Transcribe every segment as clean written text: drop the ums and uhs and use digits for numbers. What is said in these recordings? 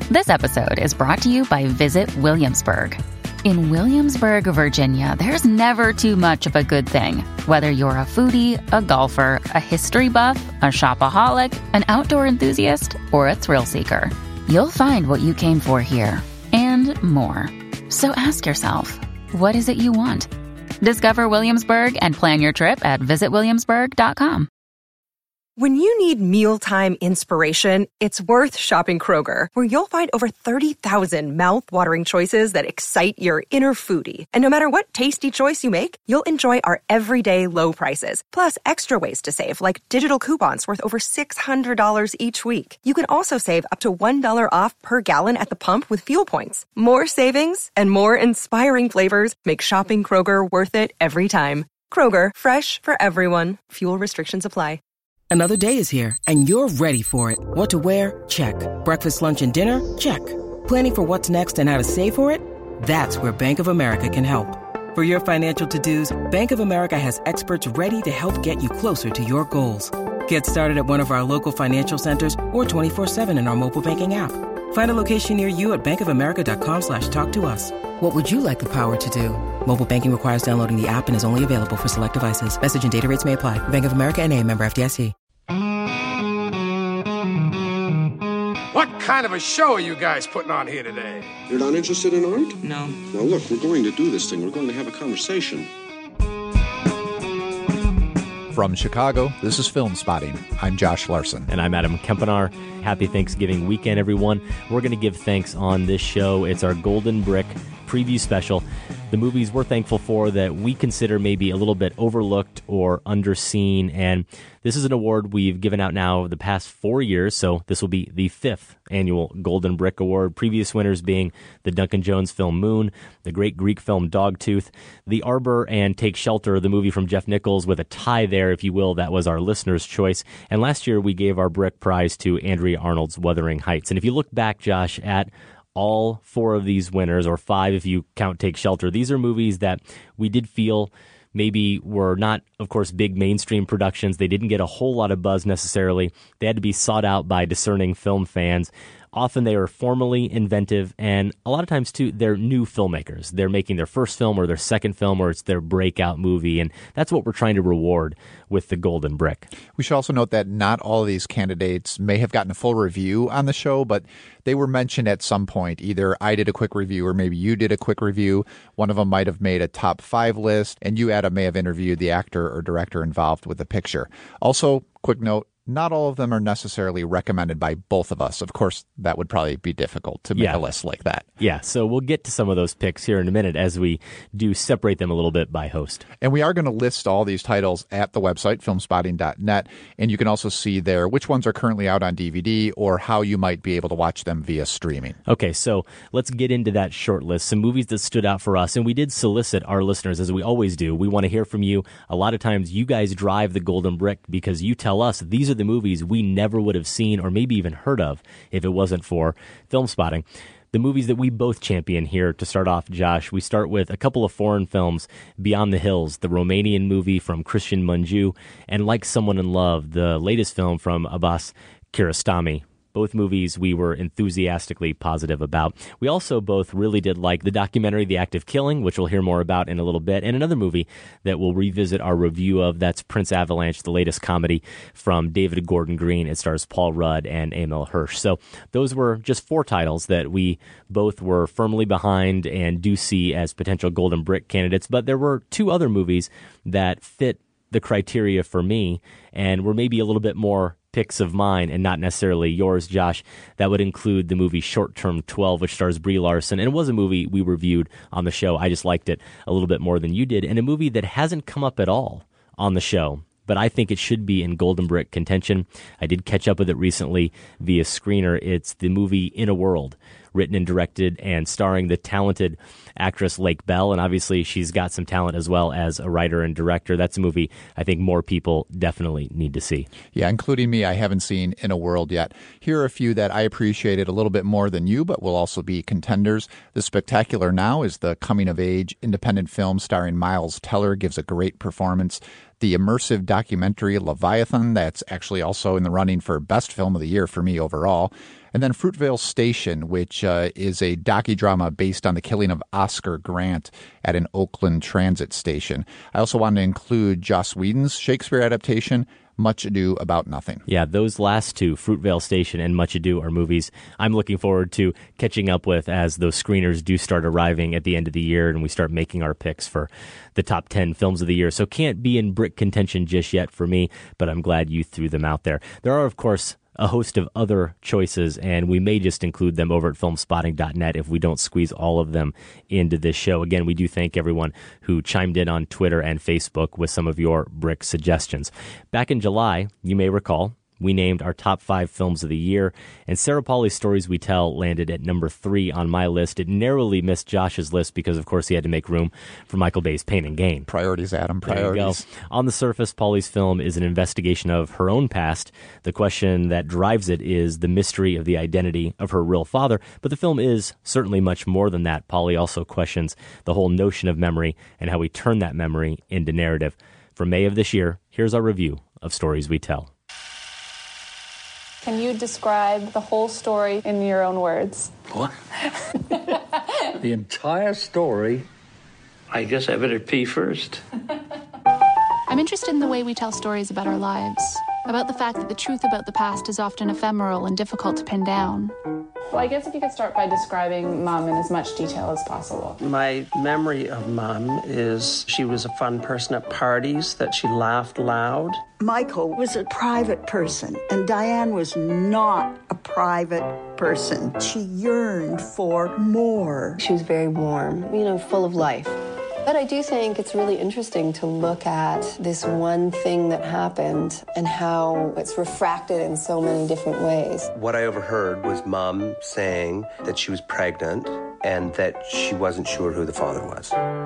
This episode is brought to you by Visit Williamsburg. In Williamsburg, Virginia, there's never too much of a good thing. Whether you're a foodie, a golfer, a history buff, a shopaholic, an outdoor enthusiast, or a thrill seeker, you'll find what you came for here and more. So ask yourself, what is it you want? Discover Williamsburg and plan your trip at visitwilliamsburg.com. When you need mealtime inspiration, it's worth shopping Kroger, where you'll find over 30,000 mouth-watering choices that excite your inner foodie. And no matter what tasty choice you make, you'll enjoy our everyday low prices, plus extra ways to save, like digital coupons worth over $600 each week. You can also save up to $1 off per gallon at the pump with fuel points. More savings and more inspiring flavors make shopping Kroger worth it every time. Kroger, fresh for everyone. Fuel restrictions apply. Another day is here, and you're ready for it. What to wear? Check. Breakfast, lunch, and dinner? Check. Planning for what's next and how to save for it? That's where Bank of America can help. For your financial to-dos, Bank of America has experts ready to help get you closer to your goals. Get started at one of our local financial centers or 24/7 in our mobile banking app. Find a location near you at bankofamerica.com/talktous. What would you like the power to do? Mobile banking requires downloading the app and is only available for select devices. Message and data rates may apply. Bank of America N.A., member FDIC. What kind of a show are you guys putting on here today? You're not interested in art? No. Now look, we're going to do this thing. We're going to have a conversation. From Chicago, this is Film Spotting. I'm Josh Larson. And I'm Adam Kempenaar. Happy Thanksgiving weekend, everyone. We're going to give thanks on this show. It's our Golden Brick preview special. The movies we're thankful for that we consider maybe a little bit overlooked or underseen. And this is an award we've given out now the past 4 years. So this will be the 5th annual Golden Brick Award. Previous winners being the Duncan Jones film Moon, the great Greek film Dogtooth, The Arbor, and Take Shelter, the movie from Jeff Nichols, with a tie there, if you will. That was our listener's choice. And last year we gave our Brick Prize to Andrea Arnold's Wuthering Heights. And if you look back, Josh, at all 4 of these winners, or 5 if you count Take Shelter, these are movies that we did feel maybe were not, of course, big mainstream productions. They didn't get a whole lot of buzz necessarily. They had to be sought out by discerning film fans. Often they are formally inventive, and a lot of times, too, they're new filmmakers. They're making their first film or their second film, or it's their breakout movie, and that's what we're trying to reward with the Golden Brick. We should also note that not all of these candidates may have gotten a full review on the show, but they were mentioned at some point. Either I did a quick review or maybe you did a quick review. One of them might have made a top 5 list, and you, Adam, may have interviewed the actor or director involved with the picture. Also, quick note, not all of them are necessarily recommended by both of us. Of course, that would probably be difficult to make a list like that. Yeah, so we'll get to some of those picks here in a minute as we do separate them a little bit by host. And we are going to list all these titles at the website, filmspotting.net, and you can also see there which ones are currently out on DVD or how you might be able to watch them via streaming. Okay, so let's get into that short list. Some movies that stood out for us, and we did solicit our listeners, as we always do. We want to hear from you. A lot of times you guys drive the Golden Brick because you tell us these are the movies we never would have seen or maybe even heard of if it wasn't for Film Spotting. The movies that we both champion here to start off, Josh, we start with a couple of foreign films, Beyond the Hills, the Romanian movie from Christian Mungiu, and Like Someone in Love, the latest film from Abbas Kiarostami. Both movies we were enthusiastically positive about. We also both really did like the documentary The Act of Killing, which we'll hear more about in a little bit, and another movie that we'll revisit our review of. That's Prince Avalanche, the latest comedy from David Gordon Green. It stars Paul Rudd and Emil Hirsch. So those were just 4 titles that we both were firmly behind and do see as potential Golden Brick candidates. But there were 2 other movies that fit the criteria for me and were maybe a little bit more picks of mine and not necessarily yours, Josh. That would include the movie Short Term 12, which stars Brie Larson, and it was a movie we reviewed on the show. I just liked it a little bit more than you did, and a movie that hasn't come up at all on the show, but I think it should be in Golden Brick contention. I did catch up with it recently via Screener. It's the movie In a World, written and directed and starring the talented actress Lake Bell, and obviously she's got some talent as well as a writer and director. That's a movie I think more people definitely need to see. Yeah, including me. I haven't seen In a World yet. Here are a few that I appreciated a little bit more than you, but will also be contenders. The Spectacular Now is the coming-of-age independent film starring Miles Teller, gives a great performance. The immersive documentary Leviathan, that's actually also in the running for Best Film of the Year for me overall. And then Fruitvale Station, which is a docudrama based on the killing of Oscar Grant at an Oakland transit station. I also wanted to include Joss Whedon's Shakespeare adaptation, Much Ado About Nothing. Yeah, those last two, Fruitvale Station and Much Ado, are movies I'm looking forward to catching up with as those screeners do start arriving at the end of the year and we start making our picks for the top 10 films of the year. So can't be in brick contention just yet for me, but I'm glad you threw them out there. There are, of course, a host of other choices, and we may just include them over at filmspotting.net if we don't squeeze all of them into this show. Again, we do thank everyone who chimed in on Twitter and Facebook with some of your brick suggestions. Back in July, you may recall, we named our top 5 films of the year, and Sarah Pauli's Stories We Tell landed at number 3 on my list. It narrowly missed Josh's list because, of course, he had to make room for Michael Bay's Pain and Gain. Priorities, Adam, priorities. There you go. On the surface, Pauli's film is an investigation of her own past. The question that drives it is the mystery of the identity of her real father, but the film is certainly much more than that. Pauli also questions the whole notion of memory and how we turn that memory into narrative. For May of this year, here's our review of Stories We Tell. Can you describe the whole story in your own words? What? The entire story? I guess I better pee first. I'm interested in the way we tell stories about our lives, about the fact that the truth about the past is often ephemeral and difficult to pin down. Well, I guess if you could start by describing Mom in as much detail as possible. My memory of Mom is she was a fun person at parties, that she laughed loud. Michael was a private person, and Diane was not a private person. She yearned for more. She was very warm, full of life. But I do think it's really interesting to look at this one thing that happened and how it's refracted in so many different ways. What I overheard was Mom saying that she was pregnant and that she wasn't sure who the father was.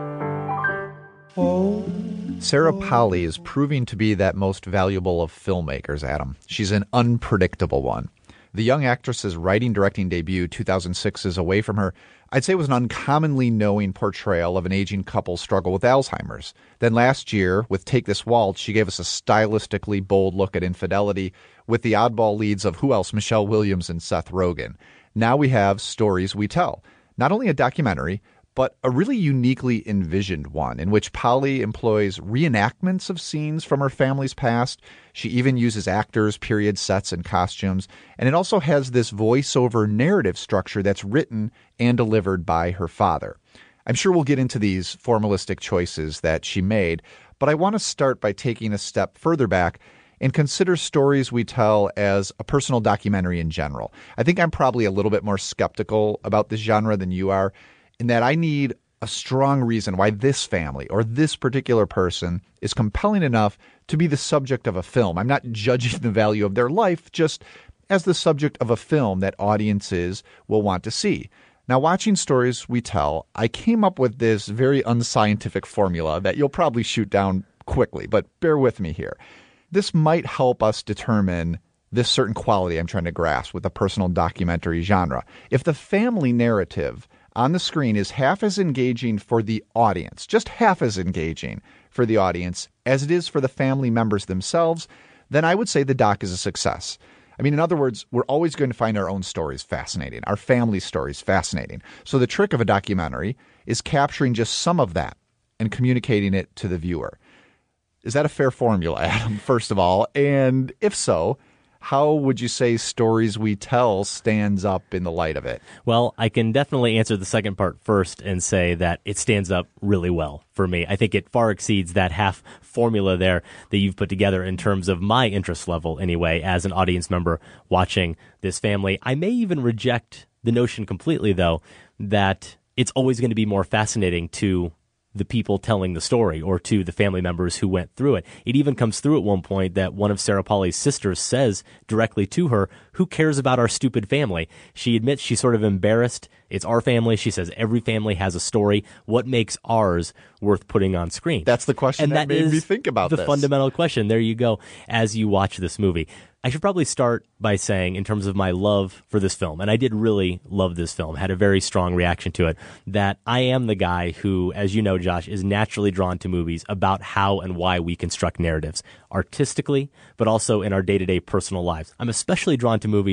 Sarah Pauli is proving to be that most valuable of filmmakers, Adam. She's an unpredictable one. The young actress's writing-directing debut, 2006, is away from her. I'd say it was an uncommonly knowing portrayal of an aging couple's struggle with Alzheimer's. Then last year, with Take This Waltz, she gave us a stylistically bold look at infidelity with the oddball leads of who else? Michelle Williams and Seth Rogen. Now we have Stories We Tell. Not only a documentary, but a really uniquely envisioned one in which Pauli employs reenactments of scenes from her family's past. She even uses actors, period sets, and costumes. And it also has this voiceover narrative structure that's written and delivered by her father. I'm sure we'll get into these formalistic choices that she made, but I want to start by taking a step further back and consider Stories We Tell as a personal documentary in general. I think I'm probably a little bit more skeptical about this genre than you are, in that I need a strong reason why this family or this particular person is compelling enough to be the subject of a film. I'm not judging the value of their life, just as the subject of a film that audiences will want to see. Now, watching Stories We Tell, I came up with this very unscientific formula that you'll probably shoot down quickly, but bear with me here. This might help us determine this certain quality I'm trying to grasp with the personal documentary genre. If the family narrative on the screen is half as engaging for the audience, just half as engaging for the audience as it is for the family members themselves, then I would say the doc is a success. I mean, in other words, we're always going to find our own stories fascinating, our family stories fascinating. So the trick of a documentary is capturing just some of that and communicating it to the viewer. Is that a fair formula, Adam, first of all? And if so, how would you say Stories We Tell stands up in the light of it? Well, I can definitely answer the second part first and say that it stands up really well for me. I think it far exceeds that half formula there that you've put together in terms of my interest level anyway as an audience member watching this family. I may even reject the notion completely, though, that it's always going to be more fascinating to the people telling the story or to the family members who went through it. It even comes through at one point that one of Sarah Pauli's sisters says directly to her, "Who cares about our stupid family?" She admits she's sort of embarrassed. It's our family. She says every family has a story. What makes ours worth putting on screen? That's the question that made me think about this. The fundamental question. There you go as you watch this movie. I should probably start by saying, in terms of my love for this film, and I did really love this film, had a very strong reaction to it, that I am the guy who, as you know, Josh, is naturally drawn to movies about how and why we construct narratives, artistically, but also in our day-to-day personal lives. I'm especially drawn to movies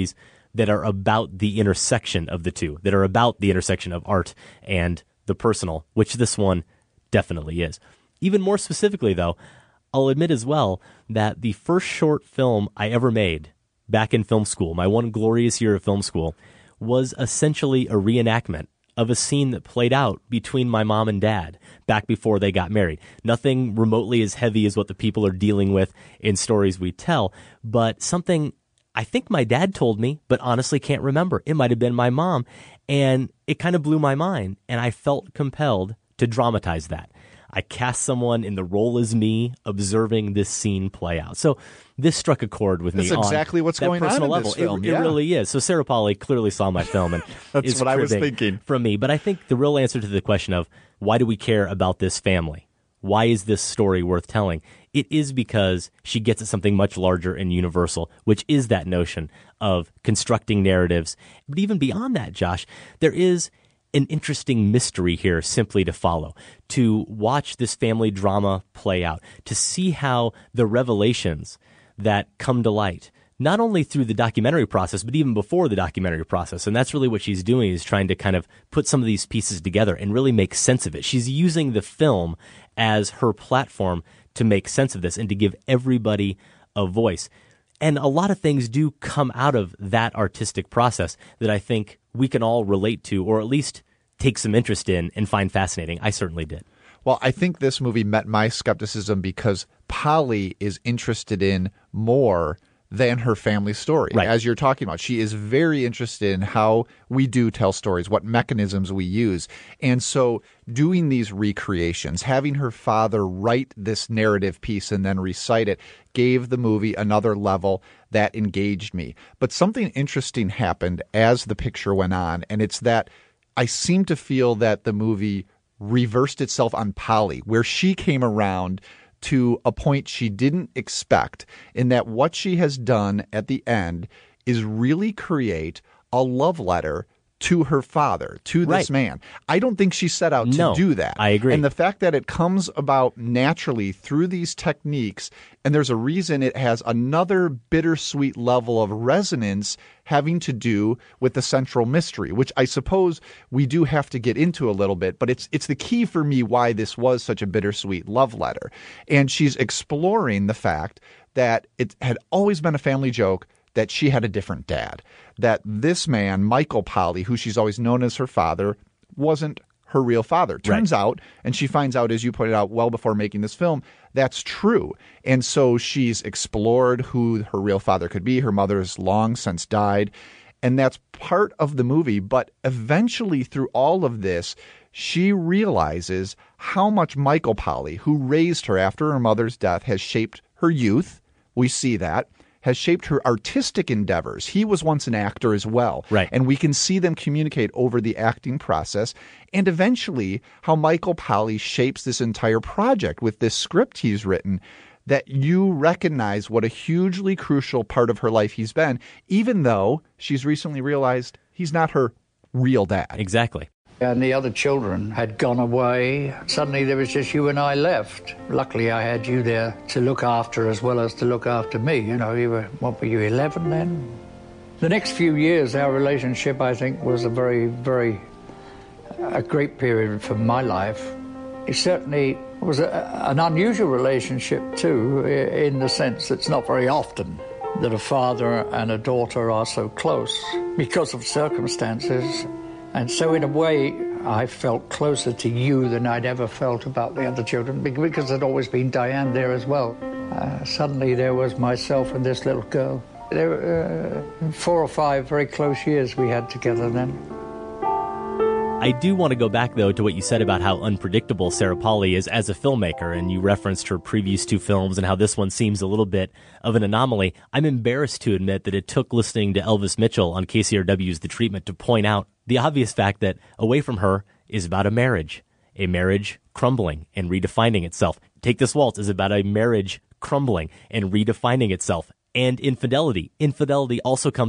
that are about the intersection of the two, that are about the intersection of art and the personal, which this one definitely is. Even more specifically, though, I'll admit as well that the first short film I ever made back in film school, my one glorious year of film school, was essentially a reenactment of a scene that played out between my mom and dad back before they got married. Nothing remotely as heavy as what the people are dealing with in stories we tell, but something I think my dad told me, but honestly can't remember. It might have been my mom, and it kind of blew my mind, and I felt compelled to dramatize that. I cast someone in the role as me, observing this scene play out. So this struck a chord with me. That's exactly what's that going on personal in level. this film. It really is. So Sarah Polley clearly saw my film, and that's what I was thinking from me. But I think the real answer to the question of why do we care about this family? Why is this story worth telling? It is because she gets at something much larger and universal, which is that notion of constructing narratives. But even beyond that, Josh, there is an interesting mystery here simply to follow, to watch this family drama play out, to see how the revelations that come to light, not only through the documentary process, but even before the documentary process. And that's really what she's doing, is trying to kind of put some of these pieces together and really make sense of it. She's using the film as her platform to make sense of this and to give everybody a voice. And a lot of things do come out of that artistic process that I think we can all relate to, or at least take some interest in and find fascinating. I certainly did. Well, I think this movie met my skepticism because Polley is interested in more than her family story. Right. As you're talking about, she is very interested in how we do tell stories, what mechanisms we use. And so doing these recreations, having her father write this narrative piece and then recite it, gave the movie another level that engaged me. But something interesting happened as the picture went on, and it's that I seem to feel that the movie reversed itself on Polley, where she came around to a point she didn't expect, in that what she has done at the end is really create a love letter to her father, to this man. I don't think she set out to do that. I agree. And the fact that it comes about naturally through these techniques, and there's a reason it has another bittersweet level of resonance having to do with the central mystery, which I suppose we do have to get into a little bit, but it's the key for me why this was such a bittersweet love letter. And she's exploring the fact that it had always been a family joke that she had a different dad, that this man, Michael Polley, who she's always known as her father, wasn't her real father. Turns out, and she finds out, as you pointed out well before making this film, that's true. And so she's explored who her real father could be. Her mother has long since died, and that's part of the movie. But eventually, through all of this, she realizes how much Michael Polley, who raised her after her mother's death, has shaped her youth. We see that. Has shaped her artistic endeavors. He was once an actor as well. Right. And we can see them communicate over the acting process. And eventually, how Michael Polley shapes this entire project with this script he's written, that you recognize what a hugely crucial part of her life he's been, even though she's recently realized he's not her real dad. Exactly. And the other children had gone away. Suddenly there was just you and I left. Luckily I had you there to look after as well as to look after me. You know, what were you, 11 then? The next few years, our relationship, I think, was a great period for my life. It certainly was an unusual relationship too, in the sense it's not very often that a father and a daughter are so close because of circumstances. And so in a way, I felt closer to you than I'd ever felt about the other children, because there'd always been Diane there as well. Suddenly there was myself and this little girl. There were 4 or 5 very close years we had together then. I do want to go back, though, to what you said about how unpredictable Sarah Polley is as a filmmaker, and you referenced her previous 2 films and how this one seems a little bit of an anomaly. I'm embarrassed to admit that it took listening to Elvis Mitchell on KCRW's The Treatment to point out the obvious fact that Away From Her is about a marriage crumbling and redefining itself. Take This Waltz is about a marriage crumbling and redefining itself. And infidelity. Infidelity also comes up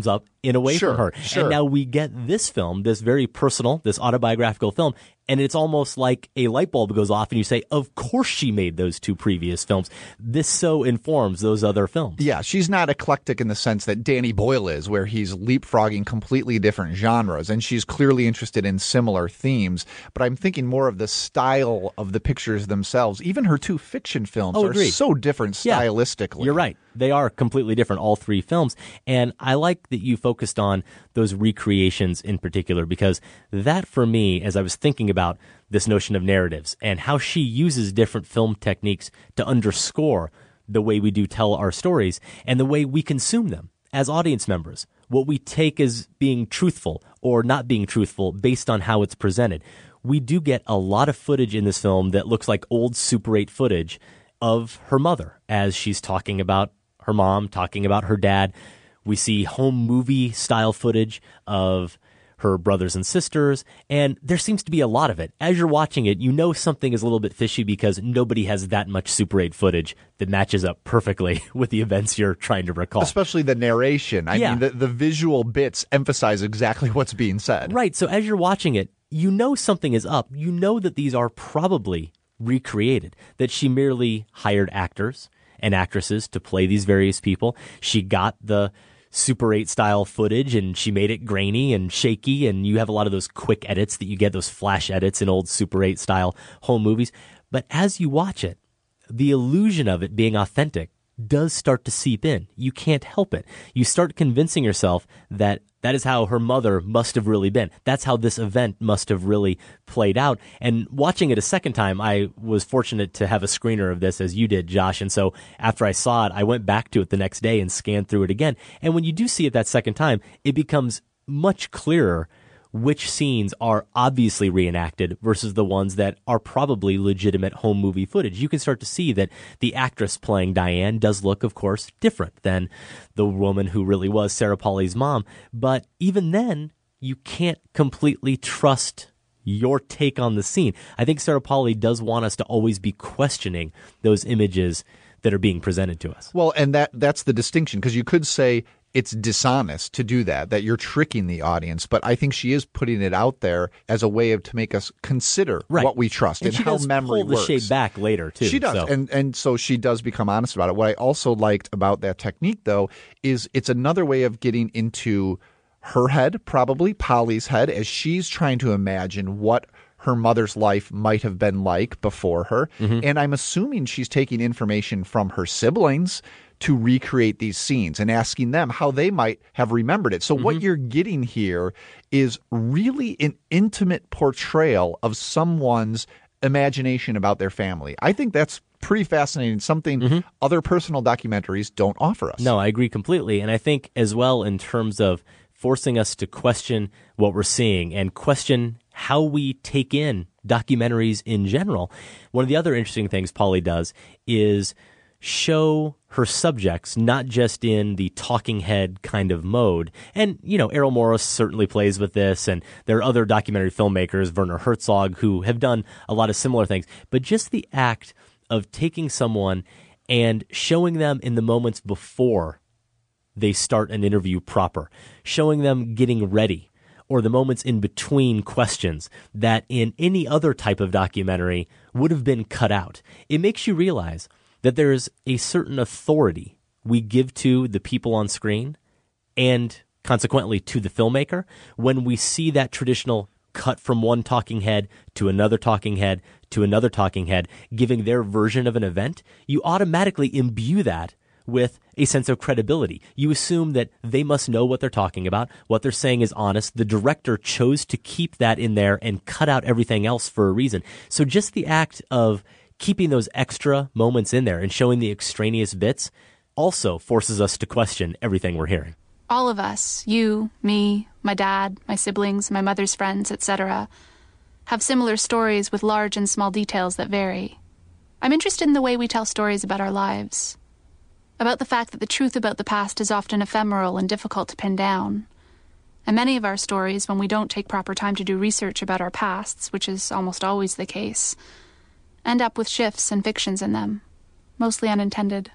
taken away Sure, from her. sure. And now we get this film, this very personal, this autobiographical film, and it's almost like a light bulb goes off and you say, of course she made those two previous films. This so informs those other films. Yeah, she's not eclectic in the sense that Danny Boyle is, where he's leapfrogging completely different genres, and she's clearly interested in similar themes. But I'm thinking more of the style of the pictures themselves. Even her two fiction films are agreed. so different stylistically. You're right. They are completely different, all three films. And I like that you focused on those recreations in particular, because that for me, as I was thinking about this notion of narratives and how she uses different film techniques to underscore the way we do tell our stories and the way we consume them as audience members, what we take as being truthful or not being truthful based on how it's presented. We do get a lot of footage in this film that looks like old Super 8 footage of her mother as she's talking about her mom, talking about her dad. We see home movie style footage of her brothers and sisters, and there seems to be a lot of it. As you're watching it, you know something is a little bit fishy because nobody has that much Super 8 footage that matches up perfectly with the events you're trying to recall. Especially the narration. I mean, the visual bits emphasize exactly what's being said. Right, so as you're watching it, you know something is up. You know that these are probably recreated, that she merely hired actors and actresses to play these various people. She got the Super 8 style footage and she made it grainy and shaky, and you have a lot of those quick edits that you get, those flash edits in old Super 8 style home movies. But as you watch it, the illusion of it being authentic does start to seep in. You can't help it. You start convincing yourself that that is how her mother must have really been. That's how this event must have really played out. And watching it a second time, I was fortunate to have a screener of this as you did, Josh. And so after I saw it, I went back to it the next day and scanned through it again. And when you do see it that second time, it becomes much clearer which scenes are obviously reenacted versus the ones that are probably legitimate home movie footage. You can start to see that the actress playing Diane does look, of course, different than the woman who really was Sarah Polley's mom. But even then, you can't completely trust your take on the scene. I think Sarah Polley does want us to always be questioning those images that are being presented to us. Well, and that's the distinction, because you could say it's dishonest to do that you're tricking the audience. But I think she is putting it out there as a way to make us consider what we trust and how memory works. She does pull the shade back later, too. She does. So. And so she does become honest about it. What I also liked about that technique, though, is it's another way of getting into her head, probably Polly's head, as she's trying to imagine what her mother's life might have been like before her. Mm-hmm. And I'm assuming she's taking information from her siblings to recreate these scenes and asking them how they might have remembered it. So what you're getting here is really an intimate portrayal of someone's imagination about their family. I think that's pretty fascinating, something other personal documentaries don't offer us. No, I agree completely. And I think as well in terms of forcing us to question what we're seeing and question how we take in documentaries in general. One of the other interesting things Polley does is show her subjects not just in the talking head kind of mode. And, you know, Errol Morris certainly plays with this, and there are other documentary filmmakers, Werner Herzog, who have done a lot of similar things. But just the act of taking someone and showing them in the moments before they start an interview proper, showing them getting ready, or the moments in between questions that in any other type of documentary would have been cut out. It makes you realize that there's a certain authority we give to the people on screen and consequently to the filmmaker when we see that traditional cut from one talking head to another talking head to another talking head giving their version of an event. You automatically imbue that with a sense of credibility. You assume that they must know what they're talking about, what they're saying is honest. The director chose to keep that in there and cut out everything else for a reason. So just the act of keeping those extra moments in there and showing the extraneous bits also forces us to question everything we're hearing. All of us, you, me, my dad, my siblings, my mother's friends, etc., have similar stories with large and small details that vary. I'm interested in the way we tell stories about our lives, about the fact that the truth about the past is often ephemeral and difficult to pin down. And many of our stories, when we don't take proper time to do research about our pasts, which is almost always the case, end up with shifts and fictions in them, mostly unintended.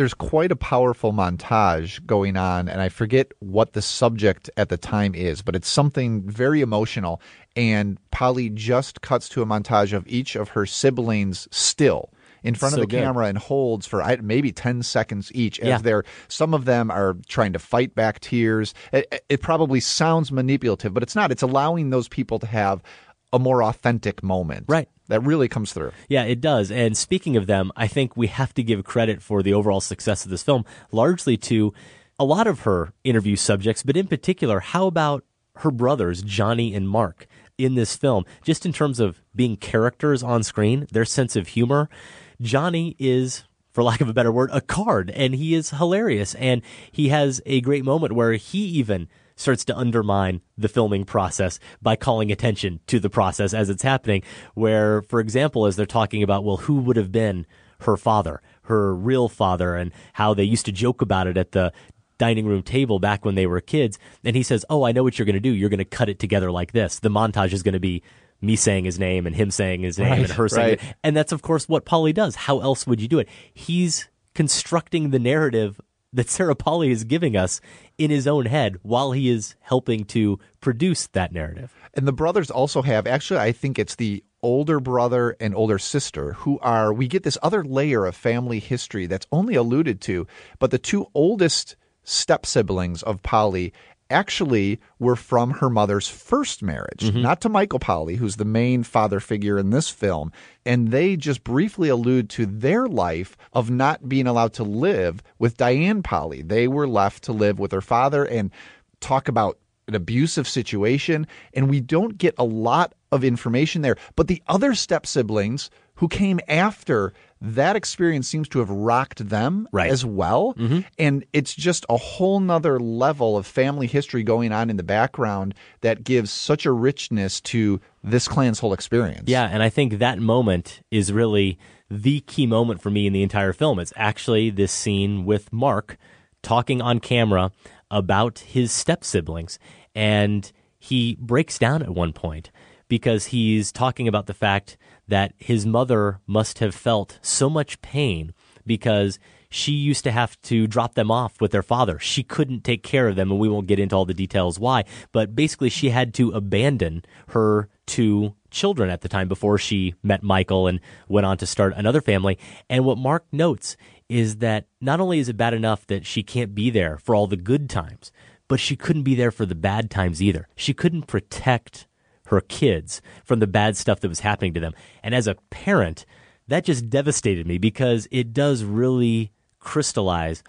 there's quite a powerful montage going on, and I forget what the subject at the time is, but it's something very emotional. And Polly just cuts to a montage of each of her siblings still in front of the camera and holds for maybe 10 seconds each as some of them are trying to fight back tears. It probably sounds manipulative, but it's not. It's allowing those people to have a more authentic moment. Right. That really comes through. Yeah, it does. And speaking of them, I think we have to give credit for the overall success of this film, largely to a lot of her interview subjects, but in particular, how about her brothers, Johnny and Mark, in this film, just in terms of being characters on screen, their sense of humor. Johnny is, for lack of a better word, a card, and he is hilarious. And he has a great moment where he even starts to undermine the filming process by calling attention to the process as it's happening, where, for example, as they're talking about, well, who would have been her father, her real father, and how they used to joke about it at the dining room table back when they were kids. And he says, oh, I know what you're going to do. You're going to cut it together like this. The montage is going to be me saying his name and him saying his name and her saying it. And that's, of course, what Polly does. How else would you do it? He's constructing the narrative that Sarah Polley is giving us in his own head while he is helping to produce that narrative. And the brothers also have, actually, I think it's the older brother and older sister who are, we get this other layer of family history that's only alluded to, but the two oldest step-siblings of Polly actually were from her mother's first marriage, not to Michael Polly, who's the main father figure in this film. And they just briefly allude to their life of not being allowed to live with Diane Polly. They were left to live with her father and talk about an abusive situation. And we don't get a lot of information there. But the other step-siblings who came after, that experience seems to have rocked them as well. And it's just a whole nother level of family history going on in the background that gives such a richness to this clan's whole experience. Yeah, and I think that moment is really the key moment for me in the entire film. It's actually this scene with Mark talking on camera about his step-siblings. And he breaks down at one point because he's talking about the fact that his mother must have felt so much pain because she used to have to drop them off with their father. She couldn't take care of them, and we won't get into all the details why, but basically she had to abandon her two children at the time before she met Michael and went on to start another family. And what Mark notes is that not only is it bad enough that she can't be there for all the good times, but she couldn't be there for the bad times either. She couldn't protect her kids from the bad stuff that was happening to them. And as a parent, that just devastated me because it does really crystallize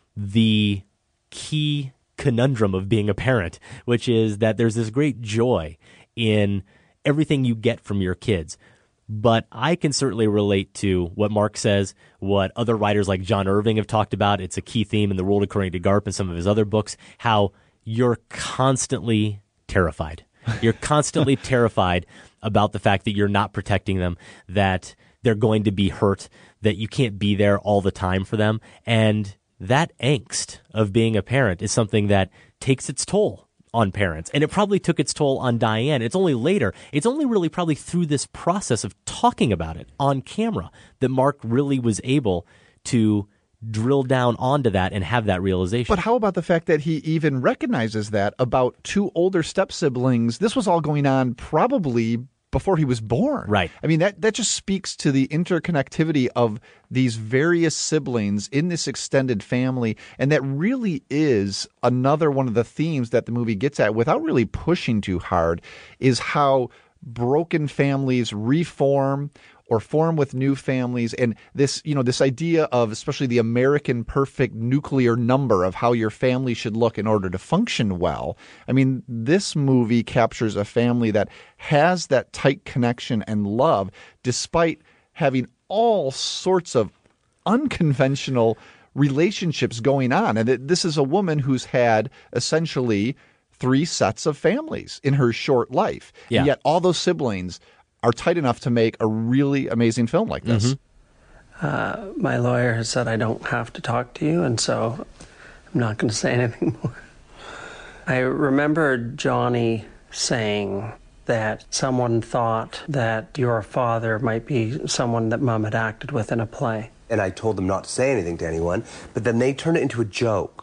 the key conundrum of being a parent, which is that there's this great joy in everything you get from your kids. But I can certainly relate to what Mark says, what other writers like John Irving have talked about. It's a key theme in The World According to Garp and some of his other books, how you're constantly terrified. You're constantly terrified about the fact that you're not protecting them, that they're going to be hurt, that you can't be there all the time for them. And that angst of being a parent is something that takes its toll on parents. And it probably took its toll on Diane. It's only later, it's only really probably through this process of talking about it on camera that Mark really was able to drill down onto that and have that realization. But how about the fact that he even recognizes that about two older step-siblings? This was all going on probably before he was born. Right. I mean, that just speaks to the interconnectivity of these various siblings in this extended family. And that really is another one of the themes that the movie gets at without really pushing too hard, is how broken families reform or form with new families. And this, this idea of especially the American perfect nuclear number of how your family should look in order to function well. I mean, this movie captures a family that has that tight connection and love despite having all sorts of unconventional relationships going on. And this is a woman who's had essentially 3 sets of families in her short life. Yeah. And yet all those siblings are tight enough to make a really amazing film like this. My lawyer has said I don't have to talk to you, and so I'm not going to say anything more. I remember Johnny saying that someone thought that your father might be someone that Mom had acted with in a play. and I told them not to say anything to anyone, but then they turned it into a joke.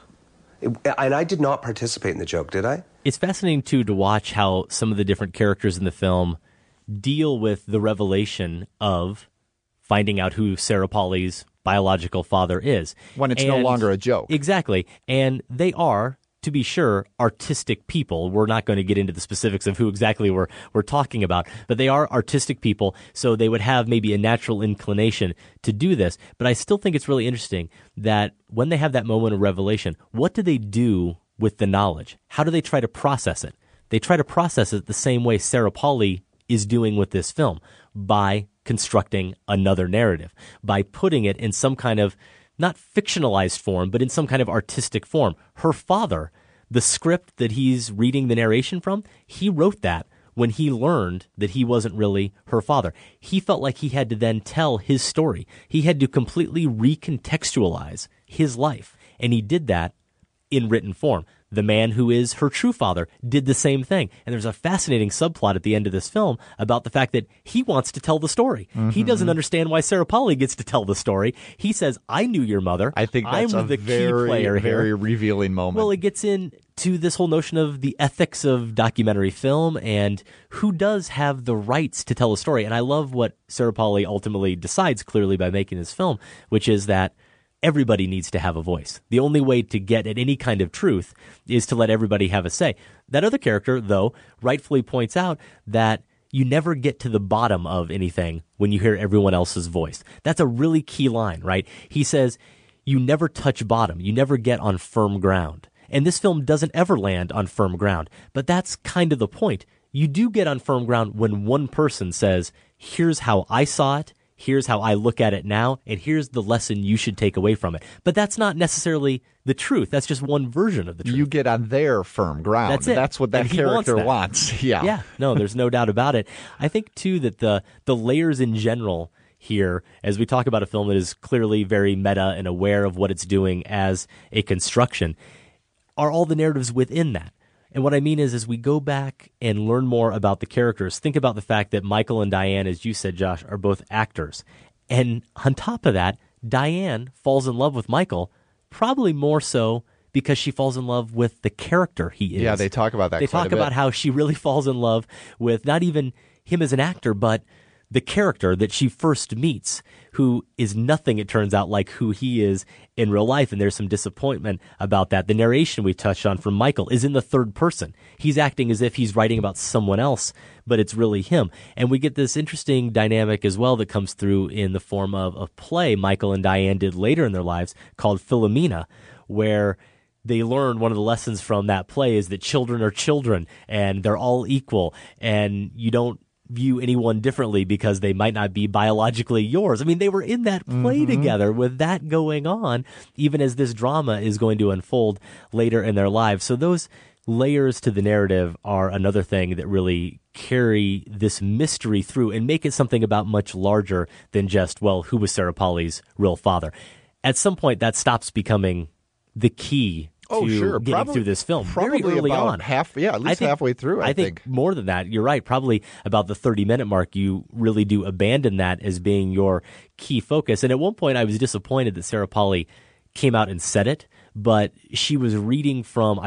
And I did not participate in the joke, did I? It's fascinating, too, to watch how some of the different characters in the film deal with the revelation of finding out who Sarah Polley's biological father is. When it's no longer a joke. Exactly. And they are, to be sure, artistic people. We're not going to get into the specifics of who exactly we're talking about, but they are artistic people, so they would have maybe a natural inclination to do this. But I still think it's really interesting that when they have that moment of revelation, what do they do with the knowledge? How do they try to process it? They try to process it the same way Sarah Polley is doing with this film, by constructing another narrative, by putting it in some kind of, not fictionalized form, but in some kind of artistic form. Her father, the script that he's reading the narration from, he wrote that when he learned that he wasn't really her father. He felt like he had to then tell his story. He had to completely recontextualize his life, and he did that in written form. The man who is her true father did the same thing. And there's a fascinating subplot at the end of this film about the fact that he wants to tell the story. Mm-hmm. He doesn't understand why Sarah Polley gets to tell the story. He says, I knew your mother. I think that's I'm the key player here. Very revealing moment. Well, it gets into this whole notion of the ethics of documentary film and who does have the rights to tell a story. And I love what Sarah Polley ultimately decides clearly by making this film, which is that everybody needs to have a voice. The only way to get at any kind of truth is to let everybody have a say. That other character, though, rightfully points out that you never get to the bottom of anything when you hear everyone else's voice. That's a really key line, right? He says, you never touch bottom. You never get on firm ground. And this film doesn't ever land on firm ground. But that's kind of the point. You do get on firm ground when one person says, here's how I saw it. Here's how I look at it now, and here's the lesson you should take away from it. But that's not necessarily the truth. That's just one version of the truth. You get on their firm ground. That's it. That's what that character wants. Yeah. Yeah. No, there's no doubt about it. I think, too, that the layers in general here, as we talk about a film that is clearly very meta and aware of what it's doing as a construction, are all the narratives within that. And what I mean is, as we go back and learn more about the characters, think about the fact that Michael and Diane, as you said, Josh, are both actors. And on top of that, Diane falls in love with Michael, probably more so because she falls in love with the character he is. Yeah, they talk about that They quite talk a bit. about how she really falls in love with not even him as an actor, but the character that she first meets, who is nothing, it turns out, like who he is in real life. And there's some disappointment about that. The narration we touched on from Michael is in the third person. He's acting as if he's writing about someone else, but it's really him. And we get this interesting dynamic as well that comes through in the form of a play Michael and Diane did later in their lives called Philomena, where they learned one of the lessons from that play is that children are children and they're all equal, and you don't view anyone differently because they might not be biologically yours. I mean, they were in that play together with that going on, even as this drama is going to unfold later in their lives. So those layers to the narrative are another thing that really carry this mystery through and make it something about much larger than just, well, who was Sarah Polley's real father? At some point, that stops becoming the key to getting through this film. Probably very early about on. at least halfway through, I think. More than that. You're right. Probably about the 30-minute mark, you really do abandon that as being your key focus. And at one point, I was disappointed that Sarah Polley came out and said it, but she was reading from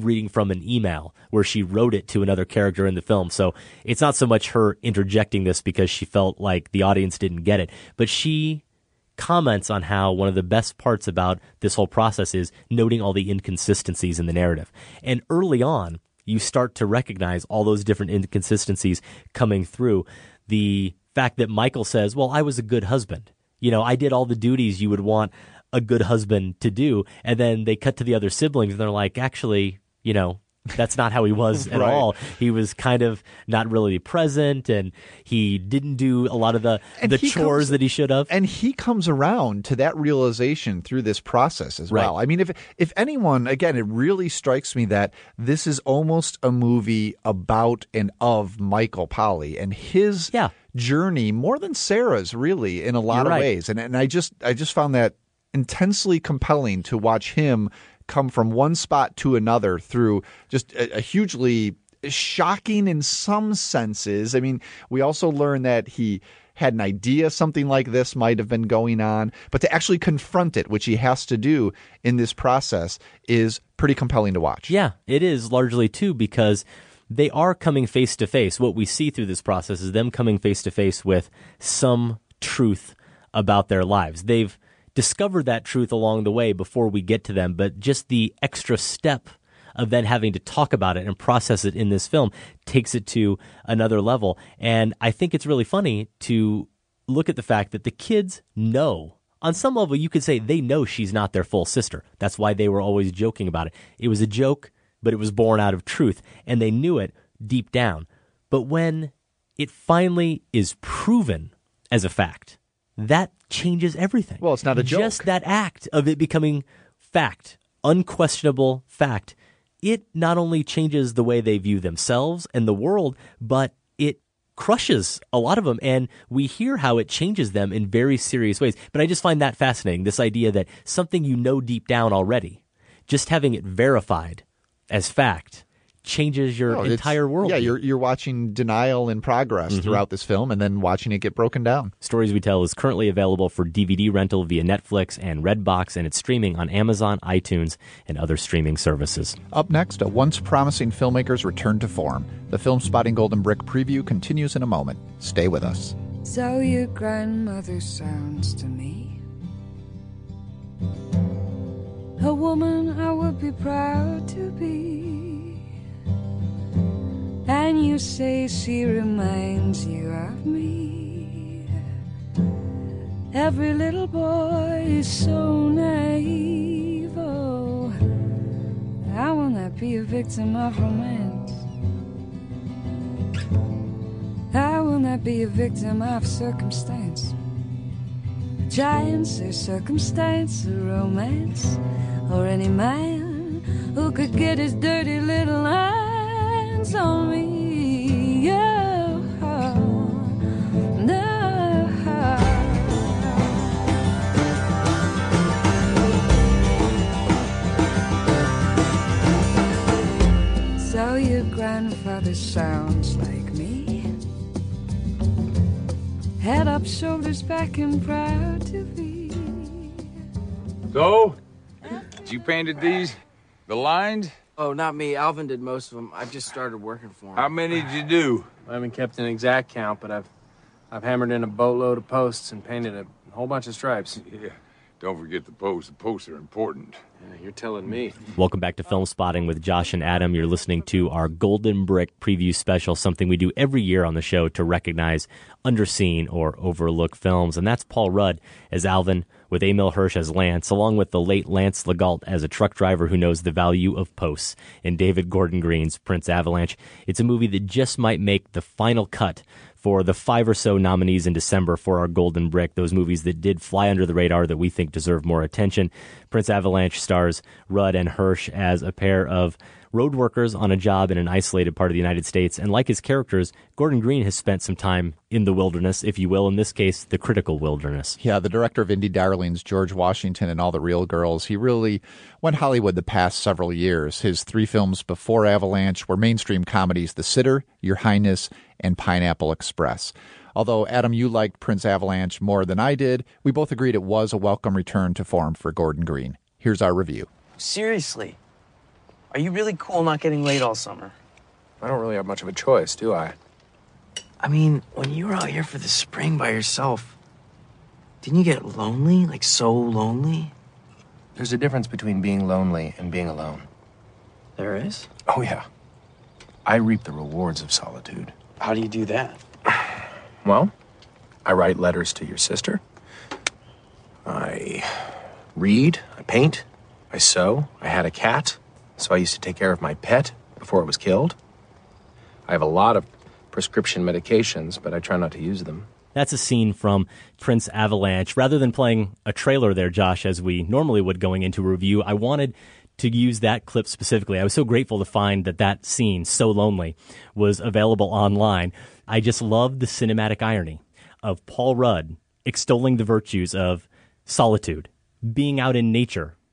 an email where she wrote it to another character in the film. So it's not so much her interjecting this because she felt like the audience didn't get it, but she comments on how one of the best parts about this whole process is noting all the inconsistencies in the narrative. And early on, you start to recognize all those different inconsistencies coming through. The fact that Michael says, well, I was a good husband. You know, I did all the duties you would want a good husband to do. And then they cut to the other siblings and they're like, actually, you know, that's not how he was at all. He was kind of not really present, and he didn't do a lot of the chores that he should have. And he comes around to that realization through this process as well. I mean, if anyone, again, it really strikes me that this is almost a movie about and of Michael Polley and his journey more than Sarah's, really, in a lot of ways. And I just found that intensely compelling to watch him come from one spot to another through just a hugely shocking in some senses. I mean, we also learn that he had an idea something like this might have been going on, but to actually confront it, which he has to do in this process, is pretty compelling to watch. Yeah, it is largely too, because they are coming face to face. What we see through this process is them coming face to face with some truth about their lives. They've discovered that truth along the way before we get to them, but just the extra step of then having to talk about it and process it in this film takes it to another level. And I think it's really funny to look at the fact that the kids know. On some level, you could say they know she's not their full sister. That's why they were always joking about it. It was a joke, but it was born out of truth, and they knew it deep down. But when it finally is proven as a fact, that changes everything. Well, it's not a joke. Just that act of it becoming fact, unquestionable fact, it not only changes the way they view themselves and the world, but it crushes a lot of them. And we hear how it changes them in very serious ways. But I just find that fascinating, this idea that something you know deep down already, just having it verified as fact, changes your entire world. Yeah, you're watching denial in progress throughout this film and then watching it get broken down. Stories We Tell is currently available for DVD rental via Netflix and Redbox, and it's streaming on Amazon, iTunes, and other streaming services. Up next, a once promising filmmaker's return to form. The Film Spotting Golden Brick preview continues in a moment. Stay with us. So your grandmother sounds to me a woman I would be proud to be. And you say she reminds you of me. Every little boy is so naive. Oh, I will not be a victim of romance. I will not be a victim of circumstance. Giants or circumstance or romance, or any man who could get his dirty little hands on me. Yeah, no. So your grandfather sounds like me. Head up, shoulders back, and proud to be. So, you painted these? The lines? Oh, not me. Alvin did most of them. I just started working for him. How many did you do? I haven't kept an exact count, but I've hammered in a boatload of posts and painted a whole bunch of stripes. Yeah, don't forget the posts. The posts are important. Yeah, you're telling me. Welcome back to Film Spotting with Josh and Adam. You're listening to our Golden Brick preview special, something we do every year on the show to recognize underseen or overlooked films. And that's Paul Rudd as Alvin, with Emil Hirsch as Lance, along with the late Lance Legault as a truck driver who knows the value of posts, and David Gordon Green's Prince Avalanche. It's a movie that just might make the final cut for the 5 or so nominees in December for our Golden Brick, those movies that did fly under the radar that we think deserve more attention. Prince Avalanche stars Rudd and Hirsch as a pair of road workers on a job in an isolated part of the United States. And like his characters, Gordon Green has spent some time in the wilderness, if you will, in this case, the critical wilderness. Yeah, the director of Indie Darlings, George Washington, and All the Real Girls, he really went Hollywood the past several years. His 3 films before Avalanche were mainstream comedies, The Sitter, Your Highness, and Pineapple Express. Although, Adam, you liked Prince Avalanche more than I did, we both agreed it was a welcome return to form for Gordon Green. Here's our review. Seriously, are you really cool not getting laid all summer? I don't really have much of a choice, do I? I mean, when you were out here for the spring by yourself, didn't you get lonely? Like, so lonely? There's a difference between being lonely and being alone. There is? Oh, yeah. I reap the rewards of solitude. How do you do that? Well, I write letters to your sister. I read, I paint, I sew. I had a cat, so I used to take care of my pet before it was killed. I have a lot of prescription medications, but I try not to use them. That's a scene from Prince Avalanche. Rather than playing a trailer there, Josh, as we normally would going into a review, I wanted to use that clip specifically. I was so grateful to find that scene, So Lonely, was available online. I just love the cinematic irony of Paul Rudd extolling the virtues of solitude, being out in nature,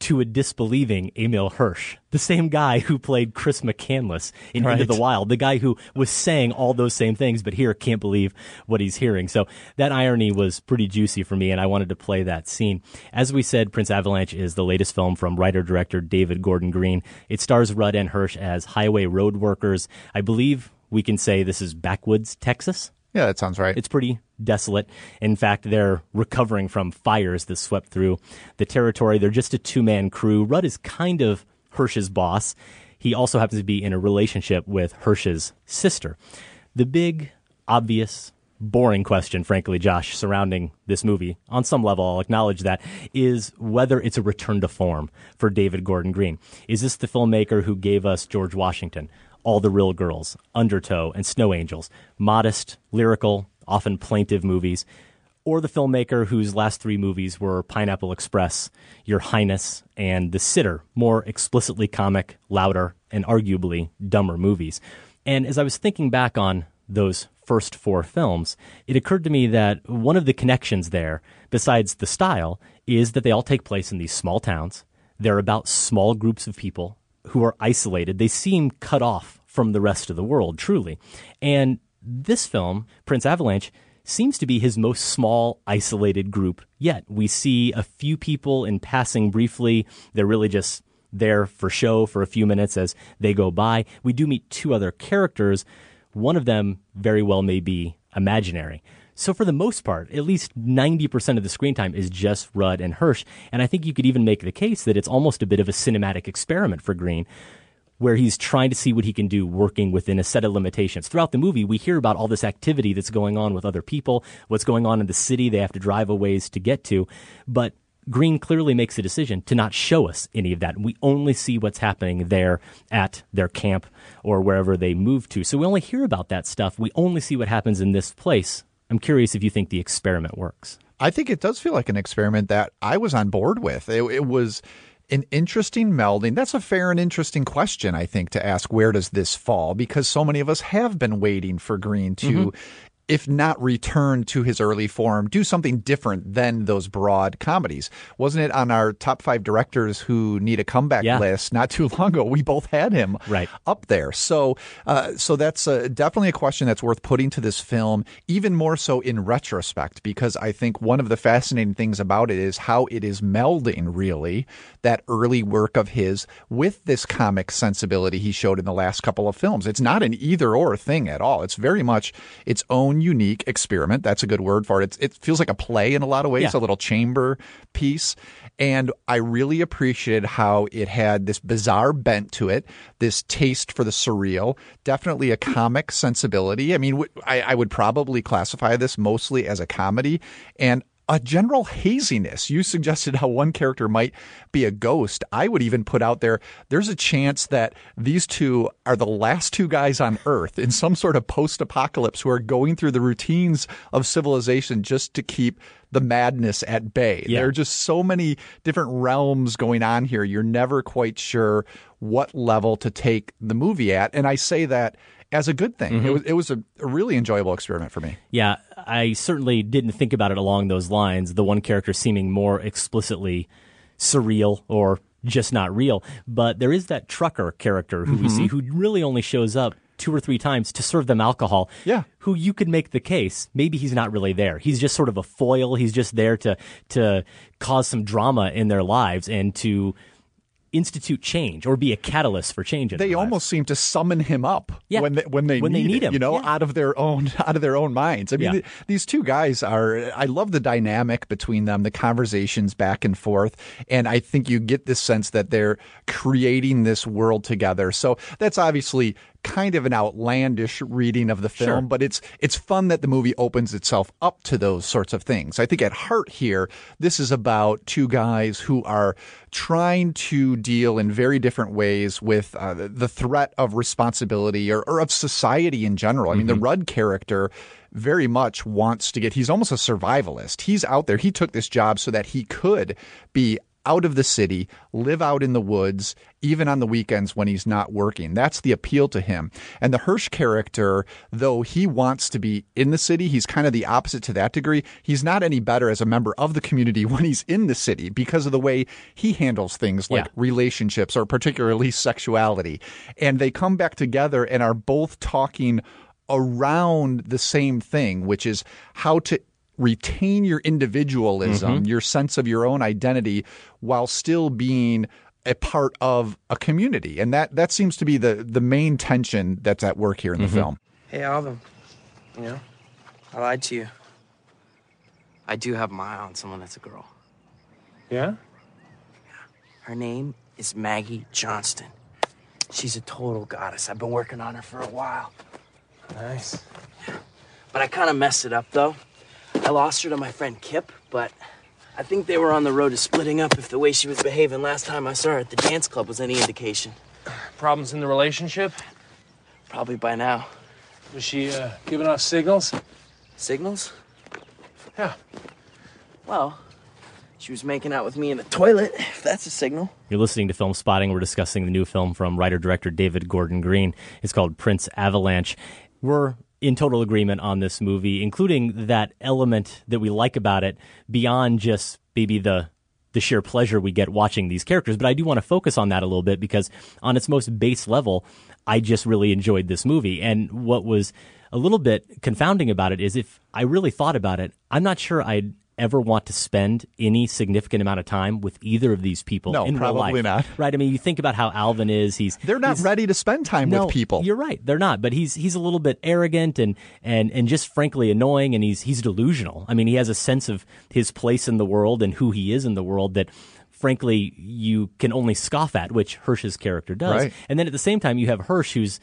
to a disbelieving Emil Hirsch, the same guy who played Chris McCandless in Into the Wild, the guy who was saying all those same things, but here can't believe what he's hearing. So that irony was pretty juicy for me, and I wanted to play that scene. As we said, Prince Avalanche is the latest film from writer-director David Gordon Green. It stars Rudd and Hirsch as highway road workers. I believe we can say this is backwoods Texas. Yeah, that sounds right. It's pretty desolate. In fact, they're recovering from fires that swept through the territory. They're just a two-man crew. Rudd is kind of Hirsch's boss. He also happens to be in a relationship with Hirsch's sister. The big, obvious, boring question, frankly, Josh, surrounding this movie, on some level, I'll acknowledge that, is whether it's a return to form for David Gordon Green. Is this the filmmaker who gave us George Washington, All the Real Girls, Undertow, and Snow Angels, modest, lyrical, often plaintive movies, or the filmmaker whose last three movies were Pineapple Express, Your Highness, and The Sitter, more explicitly comic, louder, and arguably dumber movies? And as I was thinking back on those first four films, it occurred to me that one of the connections there, besides the style, is that they all take place in these small towns. They're about small groups of people who are isolated. They seem cut off from the rest of the world, truly. And this film, Prince Avalanche, seems to be his most small, isolated group yet. We see a few people in passing briefly. They're really just there for show for a few minutes as they go by. We do meet two other characters. One of them very well may be imaginary. So for the most part, at least 90% of the screen time is just Rudd and Hirsch. And I think you could even make the case that it's almost a bit of a cinematic experiment for Green, where he's trying to see what he can do working within a set of limitations. Throughout the movie, we hear about all this activity that's going on with other people, what's going on in the city they have to drive a ways to get to. But Green clearly makes a decision to not show us any of that. We only see what's happening there at their camp or wherever they move to. So we only hear about that stuff. We only see what happens in this place. I'm curious if you think the experiment works. I think it does feel like an experiment that I was on board with. It was an interesting melding. That's a fair and interesting question, I think, to ask, where does this fall? Because so many of us have been waiting for Green to, if not return to his early form, do something different than those broad comedies. Wasn't it on our top 5 directors who need a comeback list not too long ago? We both had him up there. So that's definitely a question that's worth putting to this film, even more so in retrospect, because I think one of the fascinating things about it is how it is melding, really, that early work of his with this comic sensibility he showed in the last couple of films. It's not an either-or thing at all. It's very much its own unique experiment. That's a good word for it. It feels like a play in a lot of ways, a little chamber piece. And I really appreciated how it had this bizarre bent to it, this taste for the surreal, definitely a comic sensibility. I mean, I would probably classify this mostly as a comedy, and a general haziness. You suggested how one character might be a ghost. I would even put out there's a chance that these two are the last two guys on Earth in some sort of post-apocalypse who are going through the routines of civilization just to keep the madness at bay. There are just so many different realms going on here. You're never quite sure what level to take the movie at. And I say that as a good thing. It was a really enjoyable experiment for me. Yeah, I certainly didn't think about it along those lines. The one character seeming more explicitly surreal or just not real. But there is that trucker character who we see who really only shows up 2 or 3 times to serve them alcohol. Who you could make the case, maybe he's not really there. He's just sort of a foil. He's just there to cause some drama in their lives and to institute change or be a catalyst for change. They almost seem to summon him up when they need him, out of their own minds. I mean, these two guys I love the dynamic between them, the conversations back and forth. And I think you get this sense that they're creating this world together. So that's obviously kind of an outlandish reading of the film, but it's fun that the movie opens itself up to those sorts of things. I think at heart here, this is about two guys who are trying to deal in very different ways with the threat of responsibility or of society in general. I mean, the Rudd character very much wants to he's almost a survivalist. He's out there. He took this job so that he could be out of the city, live out in the woods, even on the weekends when he's not working. That's the appeal to him. And the Hirsch character, though he wants to be in the city, he's kind of the opposite to that degree. He's not any better as a member of the community when he's in the city because of the way he handles things like relationships or particularly sexuality. And they come back together and are both talking around the same thing, which is how to retain your individualism, your sense of your own identity, while still being a part of a community. And that seems to be the main tension that's at work here in the film. Hey, Alvin, I lied to you. I do have my eye on someone that's a girl. Yeah? Her name is Maggie Johnston. She's a total goddess. I've been working on her for a while. Nice. But I kind of messed it up, though. I lost her to my friend Kip, but I think they were on the road to splitting up if the way she was behaving last time I saw her at the dance club was any indication. Problems in the relationship? Probably by now. Was she giving off signals? Signals? Yeah. Well, she was making out with me in the toilet, if that's a signal. You're listening to Film Spotting. We're discussing the new film from writer-director David Gordon Green. It's called Prince Avalanche. We're in total agreement on this movie, including that element that we like about it beyond just maybe the sheer pleasure we get watching these characters. But I do want to focus on that a little bit because on its most base level, I just really enjoyed this movie. And what was a little bit confounding about it is if I really thought about it, I'm not sure I'd ever want to spend any significant amount of time with either of these people in real life. No, probably not. Right? I mean, you think about how Alvin is. They're not ready to spend time with people. You're right. They're not. But he's a little bit arrogant and just frankly annoying, and he's delusional. I mean, he has a sense of his place in the world and who he is in the world that frankly you can only scoff at, which Hirsch's character does. Right. And then at the same time, you have Hirsch who's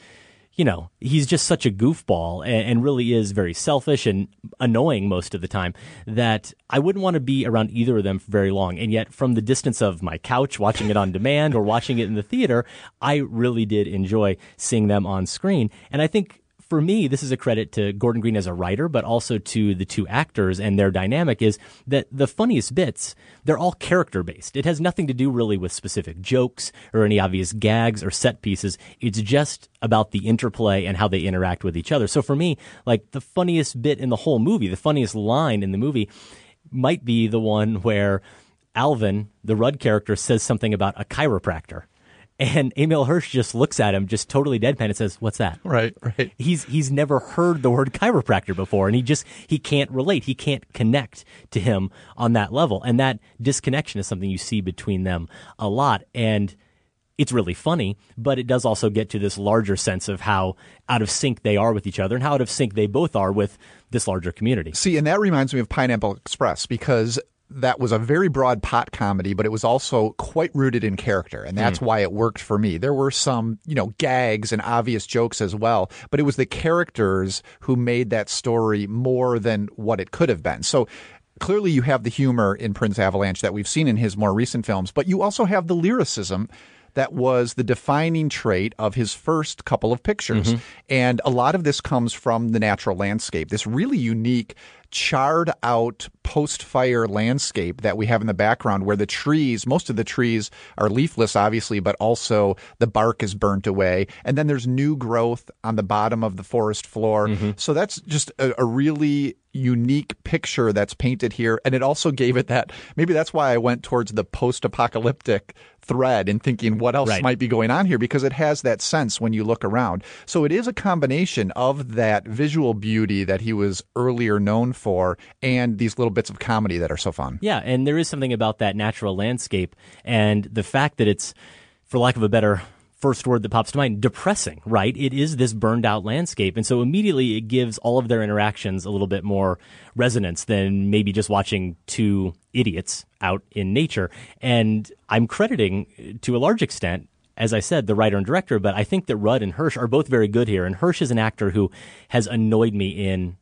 he's just such a goofball and really is very selfish and annoying most of the time that I wouldn't want to be around either of them for very long. And yet from the distance of my couch, watching it on demand or watching it in the theater, I really did enjoy seeing them on screen. And I think for me, this is a credit to Gordon Green as a writer, but also to the two actors and their dynamic is that the funniest bits, they're all character-based. It has nothing to do really with specific jokes or any obvious gags or set pieces. It's just about the interplay and how they interact with each other. So for me, like the funniest bit in the whole movie, the funniest line in the movie might be the one where Alvin, the Rudd character, says something about a chiropractor. And Emil Hirsch just looks at him, just totally deadpan, and says, "What's that?" Right. He's never heard the word chiropractor before, and he can't relate. He can't connect to him on that level. And that disconnection is something you see between them a lot. And it's really funny, but it does also get to this larger sense of how out of sync they are with each other and how out of sync they both are with this larger community. See, and that reminds me of Pineapple Express because that was a very broad pot comedy, but it was also quite rooted in character, and that's why it worked for me. There were some, gags and obvious jokes as well, but it was the characters who made that story more than what it could have been. So clearly you have the humor in Prince Avalanche that we've seen in his more recent films, but you also have the lyricism that was the defining trait of his first couple of pictures. And a lot of this comes from the natural landscape, this really unique charred out post-fire landscape that we have in the background where the trees, most of the trees are leafless, obviously, but also the bark is burnt away. And then there's new growth on the bottom of the forest floor. So that's just a really unique picture that's painted here. And it also gave it that, maybe that's why I went towards the post-apocalyptic thread and thinking what else might be going on here, because it has that sense when you look around. So it is a combination of that visual beauty that he was earlier known for and these little bits of comedy that are so fun. Yeah, and there is something about that natural landscape and the fact that it's, for lack of a better first word that pops to mind, depressing, right? It is this burned out landscape. And so immediately it gives all of their interactions a little bit more resonance than maybe just watching two idiots out in nature. And I'm crediting to a large extent, as I said, the writer and director, but I think that Rudd and Hirsch are both very good here. And Hirsch is an actor who has annoyed me in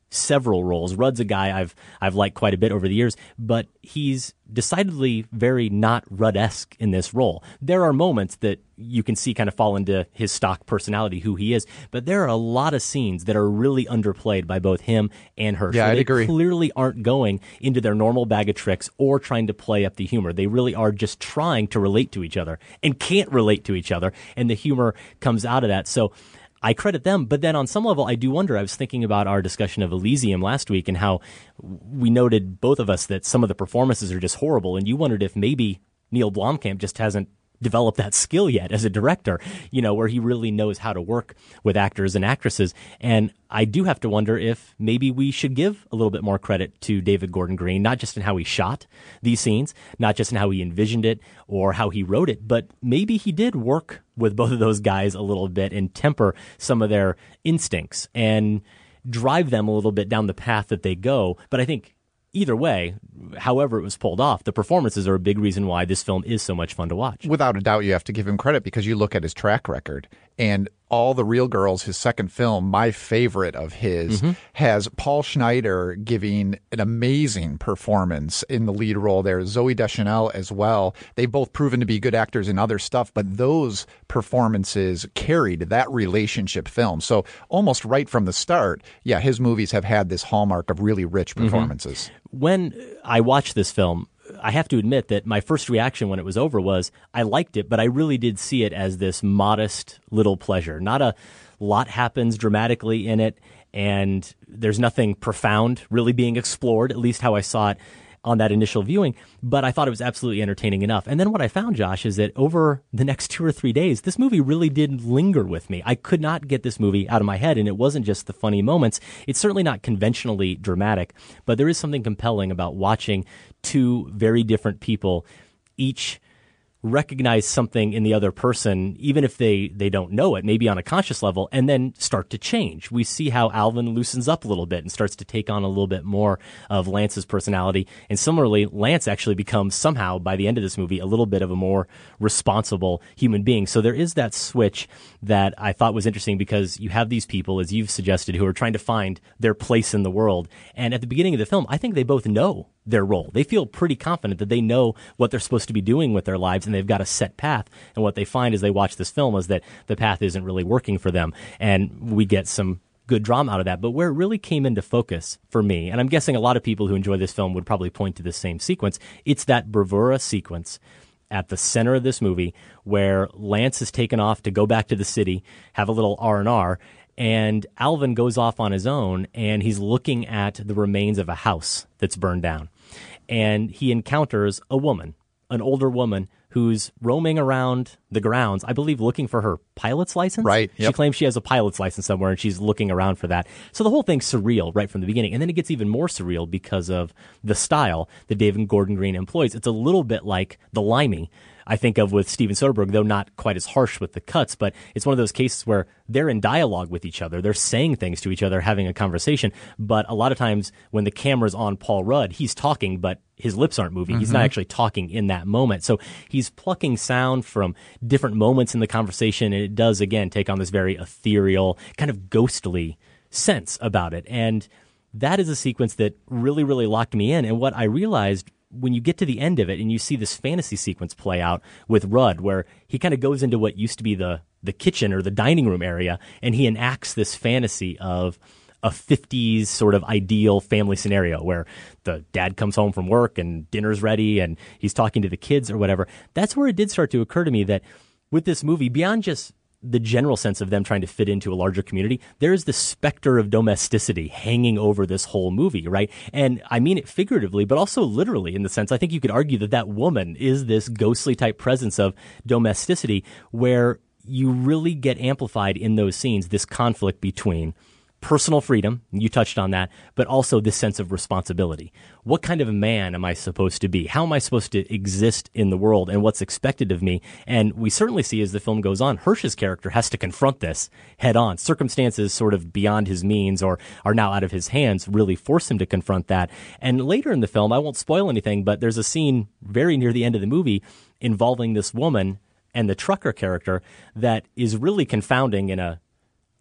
several roles. Rudd's a guy I've liked quite a bit over the years, but he's decidedly very not Rudd-esque in this role. There are moments that you can see kind of fall into his stock personality, who he is, but there are a lot of scenes that are really underplayed by both him and Hirsch. Yeah, I'd they agree. Clearly aren't going into their normal bag of tricks or trying to play up the humor. They really are just trying to relate to each other and can't relate to each other, and the humor comes out of that. So I credit them, but then on some level, I do wonder. I was thinking about our discussion of Elysium last week and how we noted, both of us, that some of the performances are just horrible, and you wondered if maybe Neil Blomkamp just hasn't developed that skill yet as a director, where he really knows how to work with actors and actresses. And I do have to wonder if maybe we should give a little bit more credit to David Gordon Green, not just in how he shot these scenes, not just in how he envisioned it or how he wrote it, but maybe he did work with both of those guys a little bit and temper some of their instincts and drive them a little bit down the path that they go. But I think either way, however it was pulled off, the performances are a big reason why this film is so much fun to watch. Without a doubt, you have to give him credit because you look at his track record and All the Real Girls, his second film, my favorite of his, has Paul Schneider giving an amazing performance in the lead role there. Zooey Deschanel as well. They've both proven to be good actors in other stuff, but those performances carried that relationship film. So almost right from the start, yeah, his movies have had this hallmark of really rich performances. When I watched this film, I have to admit that my first reaction when it was over was I liked it, but I really did see it as this modest little pleasure. Not a lot happens dramatically in it, and there's nothing profound really being explored, at least how I saw it on that initial viewing, but I thought it was absolutely entertaining enough. And then what I found, Josh, is that over the next 2 or 3 days, this movie really did linger with me. I could not get this movie out of my head, and it wasn't just the funny moments. It's certainly not conventionally dramatic, but there is something compelling about watching two very different people each recognize something in the other person, even if they don't know it, maybe on a conscious level, and then start to change. We see how Alvin loosens up a little bit and starts to take on a little bit more of Lance's personality. And similarly, Lance actually becomes somehow, by the end of this movie, a little bit of a more responsible human being. So there is that switch that I thought was interesting because you have these people, as you've suggested, who are trying to find their place in the world. And at the beginning of the film, I think they both know their role. They feel pretty confident that they know what they're supposed to be doing with their lives, and they've got a set path. And what they find as they watch this film is that the path isn't really working for them. And we get some good drama out of that. But where it really came into focus for me, and I'm guessing a lot of people who enjoy this film would probably point to the same sequence, it's that bravura sequence at the center of this movie where Lance is taken off to go back to the city, have a little R&R, and Alvin goes off on his own, and he's looking at the remains of a house that's burned down. And he encounters a woman, an older woman, who's roaming around the grounds, I believe looking for her pilot's license. Right. Yep. She claims she has a pilot's license somewhere, and she's looking around for that. So the whole thing's surreal right from the beginning. And then it gets even more surreal because of the style that David Gordon Green employs. It's a little bit like The Limey, I think of with Steven Soderbergh, though not quite as harsh with the cuts, but it's one of those cases where they're in dialogue with each other. They're saying things to each other, having a conversation. But a lot of times when the camera's on Paul Rudd, he's talking, but his lips aren't moving. He's not actually talking in that moment. So he's plucking sound from different moments in the conversation, and it does, again, take on this very ethereal, kind of ghostly sense about it. And that is a sequence that really, really locked me in. And what I realized when you get to the end of it and you see this fantasy sequence play out with Rudd, where he kind of goes into what used to be the kitchen or the dining room area, and he enacts this fantasy of a 50s sort of ideal family scenario where the dad comes home from work and dinner's ready and he's talking to the kids or whatever. That's where it did start to occur to me that with this movie, beyond just the general sense of them trying to fit into a larger community, there is the specter of domesticity hanging over this whole movie, right? And I mean it figuratively, but also literally, in the sense, I think you could argue that that woman is this ghostly type presence of domesticity where you really get amplified in those scenes, this conflict between personal freedom, you touched on that, but also this sense of responsibility. What kind of a man am I supposed to be? How am I supposed to exist in the world, and what's expected of me? And we certainly see as the film goes on, Hirsch's character has to confront this head on. Circumstances sort of beyond his means or are now out of his hands really force him to confront that. And later in the film, I won't spoil anything, but there's a scene very near the end of the movie involving this woman and the trucker character that is really confounding in a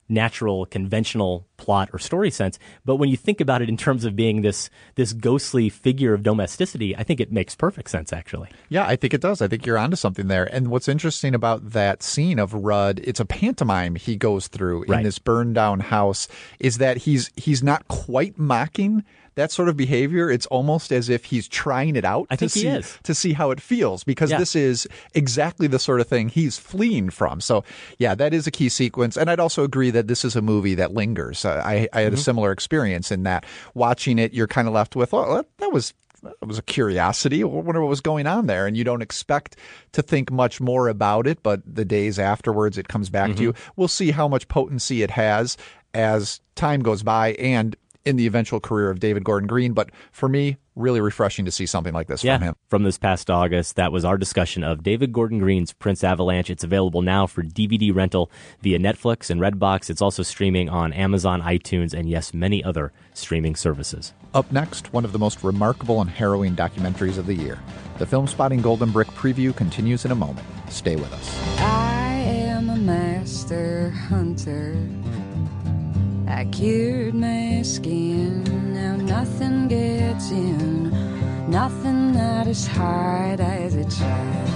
natural, conventional plot or story sense. But when you think about it in terms of being this ghostly figure of domesticity, I think it makes perfect sense, actually. Yeah, I think it does. I think you're onto something there. And what's interesting about that scene of Rudd, it's a pantomime he goes through in this burned down house, is that he's not quite mocking that sort of behavior. It's almost as if he's trying it out to see how it feels, because this is exactly the sort of thing he's fleeing from. So, yeah, that is a key sequence. And I'd also agree that this is a movie that lingers. I had a similar experience in that watching it, you're kind of left with, oh, that was a curiosity. I wonder what was going on there. And you don't expect to think much more about it, but the days afterwards, it comes back to you. We'll see how much potency it has as time goes by and in the eventual career of David Gordon Green. But for me, really refreshing to see something like this from him. From this past August, that was our discussion of David Gordon Green's Prince Avalanche. It's available now for DVD rental via Netflix and Redbox. It's also streaming on Amazon, iTunes, and yes, many other streaming services. Up next, one of the most remarkable and harrowing documentaries of the year. The Film Spotting Golden Brick preview continues in a moment. Stay with us. I am a master hunter. I cured my skin, now nothing gets in, nothing not as hard as it tried.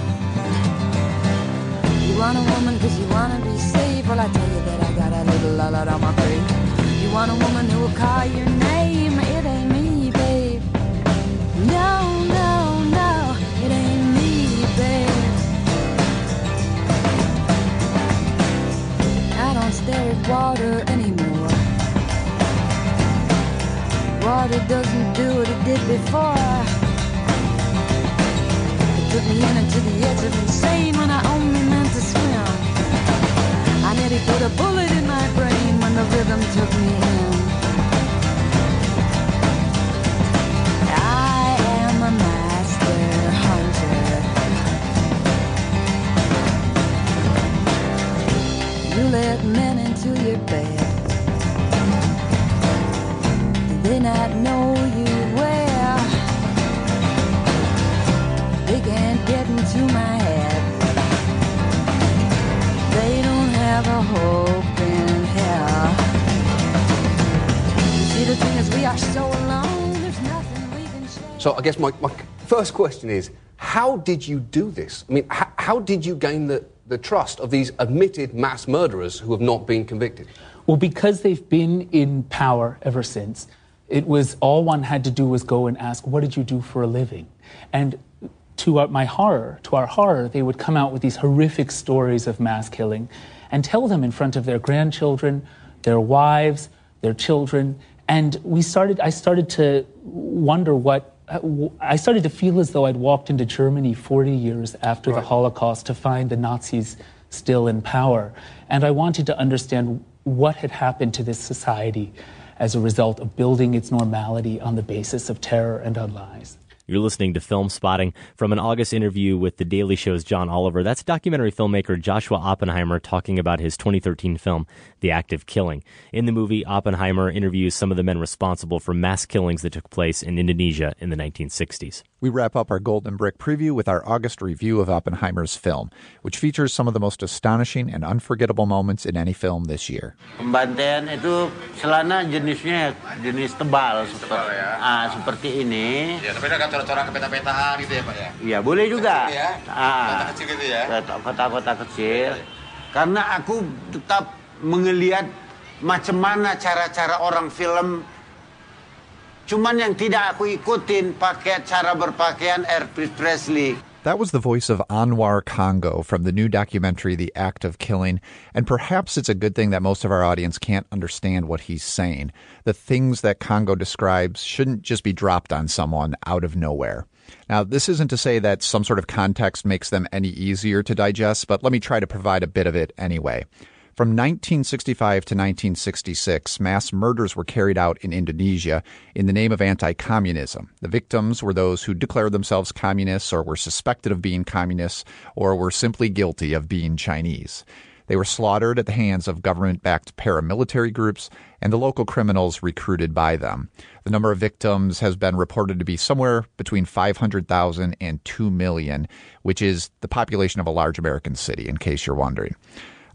You want a woman cause you want to be safe, well I tell you that I got a little lot on my plate. You want a woman who will call your name, it ain't me, babe. No, no, no, it ain't me, babe. I don't stare at water anymore. Water doesn't do what it did before. It took me in to the edge of insane when I only meant to swim. I nearly put a bullet in my brain when the rhythm took me in. I am a master hunter. You let men into your bed. They not know you well. They can't get into my head. They don't have a hope in hell. You see, the thing is, we are so alone. There's nothing we can share. So I guess my first question is, how did you do this? I mean, how did you gain the trust of these admitted mass murderers who have not been convicted? Well, because they've been in power ever since. It was all one had to do was go and ask, what did you do for a living? And to our horror, they would come out with these horrific stories of mass killing and tell them in front of their grandchildren, their wives, their children. And I started to wonder I started to feel as though I'd walked into Germany 40 years after the Holocaust to find the Nazis still in power. And I wanted to understand what had happened to this society as a result of building its normality on the basis of terror and on lies. You're listening to Film Spotting from an August interview with The Daily Show's John Oliver. That's documentary filmmaker Joshua Oppenheimer talking about his 2013 film, The Act of Killing. In the movie, Oppenheimer interviews some of the men responsible for mass killings that took place in Indonesia in the 1960s. We wrap up our Golden Brick preview with our August review of Oppenheimer's film, which features some of the most astonishing and unforgettable moments in any film this year. Pembantaian itu celana jenisnya jenis tebal seperti ini. Ya, tapi ada corak-corak peta-petaan gitu ya, Pak ya? Iya, boleh juga. Ya. Kota kecil gitu ya. Kota-kota kecil. Karena aku tetap melihat macam mana cara-cara orang film. Cuman yang tidak aku ikutin pakai cara berpakaian Elvis Presley. That was the voice of Anwar Congo from the new documentary, The Act of Killing. And perhaps it's a good thing that most of our audience can't understand what he's saying. The things that Congo describes shouldn't just be dropped on someone out of nowhere. Now, this isn't to say that some sort of context makes them any easier to digest, but let me try to provide a bit of it anyway. From 1965 to 1966, mass murders were carried out in Indonesia in the name of anti-communism. The victims were those who declared themselves communists or were suspected of being communists or were simply guilty of being Chinese. They were slaughtered at the hands of government-backed paramilitary groups and the local criminals recruited by them. The number of victims has been reported to be somewhere between 500,000 and 2 million, which is the population of a large American city, in case you're wondering.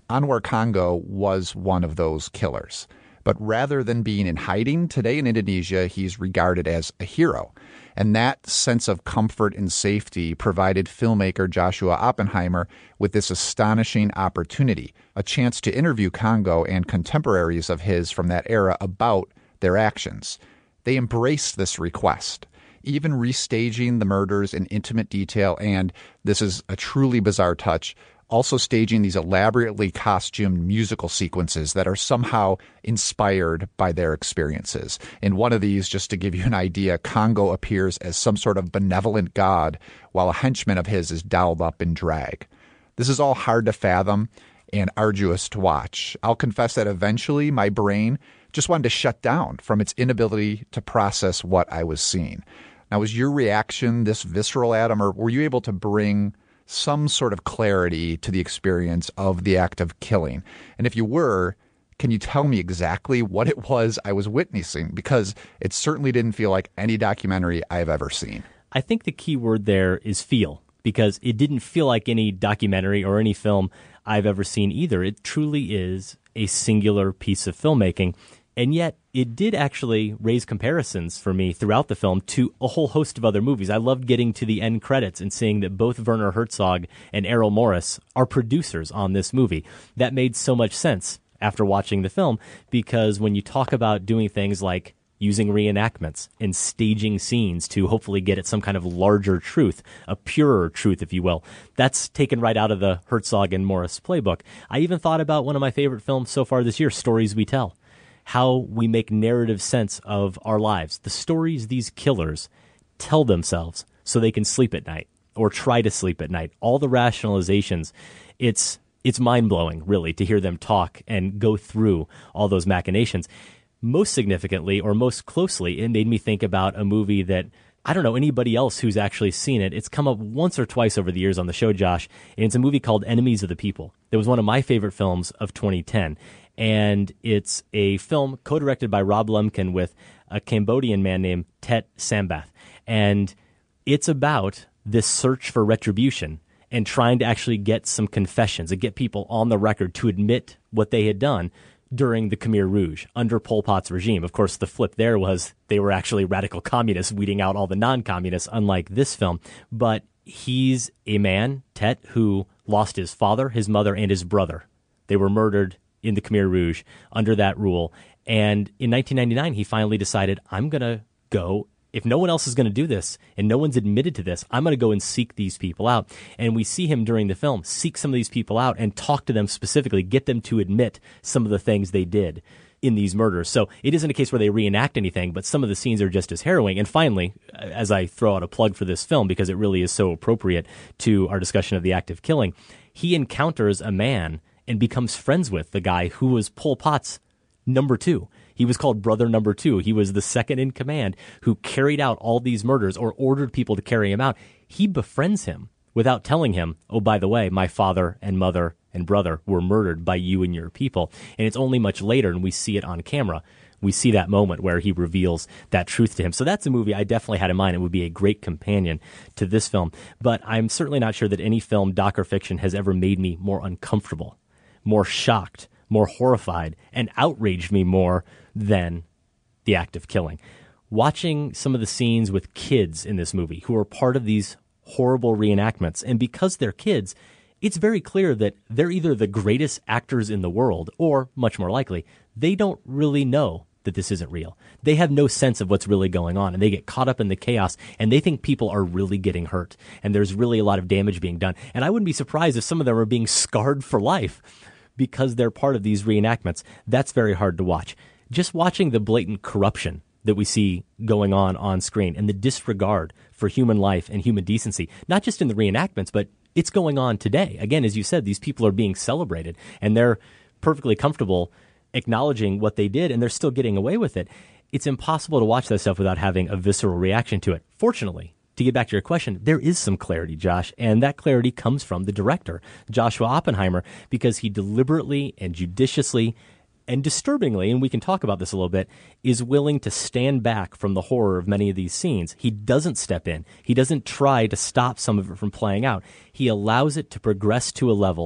Anwar Congo was one of those killers. But rather than being in hiding, today in Indonesia, he's regarded as a hero. And that sense of comfort and safety provided filmmaker Joshua Oppenheimer with this astonishing opportunity, a chance to interview Congo and contemporaries of his from that era about their actions. They embraced this request, even restaging the murders in intimate detail, and this is a truly bizarre touch, also staging these elaborately costumed musical sequences that are somehow inspired by their experiences. In one of these, just to give you an idea, Congo appears as some sort of benevolent god while a henchman of his is dolled up in drag. This is all hard to fathom and arduous to watch. I'll confess that eventually my brain just wanted to shut down from its inability to process what I was seeing. Now, was your reaction this visceral, Adam, or were you able to bring some sort of clarity to the experience of the act of killing? And if you were, can you tell me exactly what it was I was witnessing? Because it certainly didn't feel like any documentary I've ever seen. I think the key word there is feel, because it didn't feel like any documentary or any film I've ever seen either. It truly is a singular piece of filmmaking. And yet, it did actually raise comparisons for me throughout the film to a whole host of other movies. I loved getting to the end credits and seeing that both Werner Herzog and Errol Morris are producers on this movie. That made so much sense after watching the film, because when you talk about doing things like using reenactments and staging scenes to hopefully get at some kind of larger truth, a purer truth, if you will, that's taken right out of the Herzog and Morris playbook. I even thought about one of my favorite films so far this year, Stories We Tell. How we make narrative sense of our lives. The stories these killers tell themselves so they can sleep at night or try to sleep at night. All the rationalizations, it's mind-blowing, really, to hear them talk and go through all those machinations. Most significantly, or most closely, it made me think about a movie that I don't know anybody else who's actually seen it. It's come up once or twice over the years on the show, Josh, and it's a movie called Enemies of the People. It was one of my favorite films of 2010. And it's a film co-directed by Rob Lumpkin with a Cambodian man named Tet Sambath. And it's about this search for retribution and trying to actually get some confessions and get people on the record to admit what they had done during the Khmer Rouge under Pol Pot's regime. Of course, the flip there was they were actually radical communists, weeding out all the non-communists, unlike this film. But he's a man, Tet, who lost his father, his mother, and his brother. They were murdered in the Khmer Rouge under that rule. And in 1999, he finally decided, I'm going to go, if no one else is going to do this and no one's admitted to this, I'm going to go and seek these people out. And we see him during the film seek some of these people out and talk to them specifically, get them to admit some of the things they did in these murders. So it isn't a case where they reenact anything, but some of the scenes are just as harrowing. And finally, as I throw out a plug for this film, because it really is so appropriate to our discussion of the act of killing, he encounters a man and becomes friends with the guy who was Pol Pot's number two. He was called Brother Number Two. He was the second in command who carried out all these murders or ordered people to carry him out. He befriends him without telling him, oh, by the way, my father and mother and brother were murdered by you and your people. And it's only much later, and we see it on camera, we see that moment where he reveals that truth to him. So that's a movie I definitely had in mind. It would be a great companion to this film. But I'm certainly not sure that any film, doc, or fiction has ever made me more uncomfortable, more shocked, more horrified, and outraged me more than the act of killing. Watching some of the scenes with kids in this movie who are part of these horrible reenactments, and because they're kids, it's very clear that they're either the greatest actors in the world, or, much more likely, they don't really know that this isn't real. They have no sense of what's really going on, and they get caught up in the chaos, and they think people are really getting hurt, and there's really a lot of damage being done. And I wouldn't be surprised if some of them are being scarred for life because they're part of these reenactments. That's very hard to watch. Just watching the blatant corruption that we see going on screen and the disregard for human life and human decency, not just in the reenactments, but it's going on today. Again, as you said, these people are being celebrated, and they're perfectly comfortable acknowledging what they did, and they're still getting away with it. It's impossible to watch that stuff without having a visceral reaction to it. Fortunately, to get back to your question, there is some clarity, Josh, and that clarity comes from the director, Joshua Oppenheimer, because he deliberately and judiciously and disturbingly, and we can talk about this a little bit, is willing to stand back from the horror of many of these scenes. He doesn't step in. He doesn't try to stop some of it from playing out. He allows it to progress to a level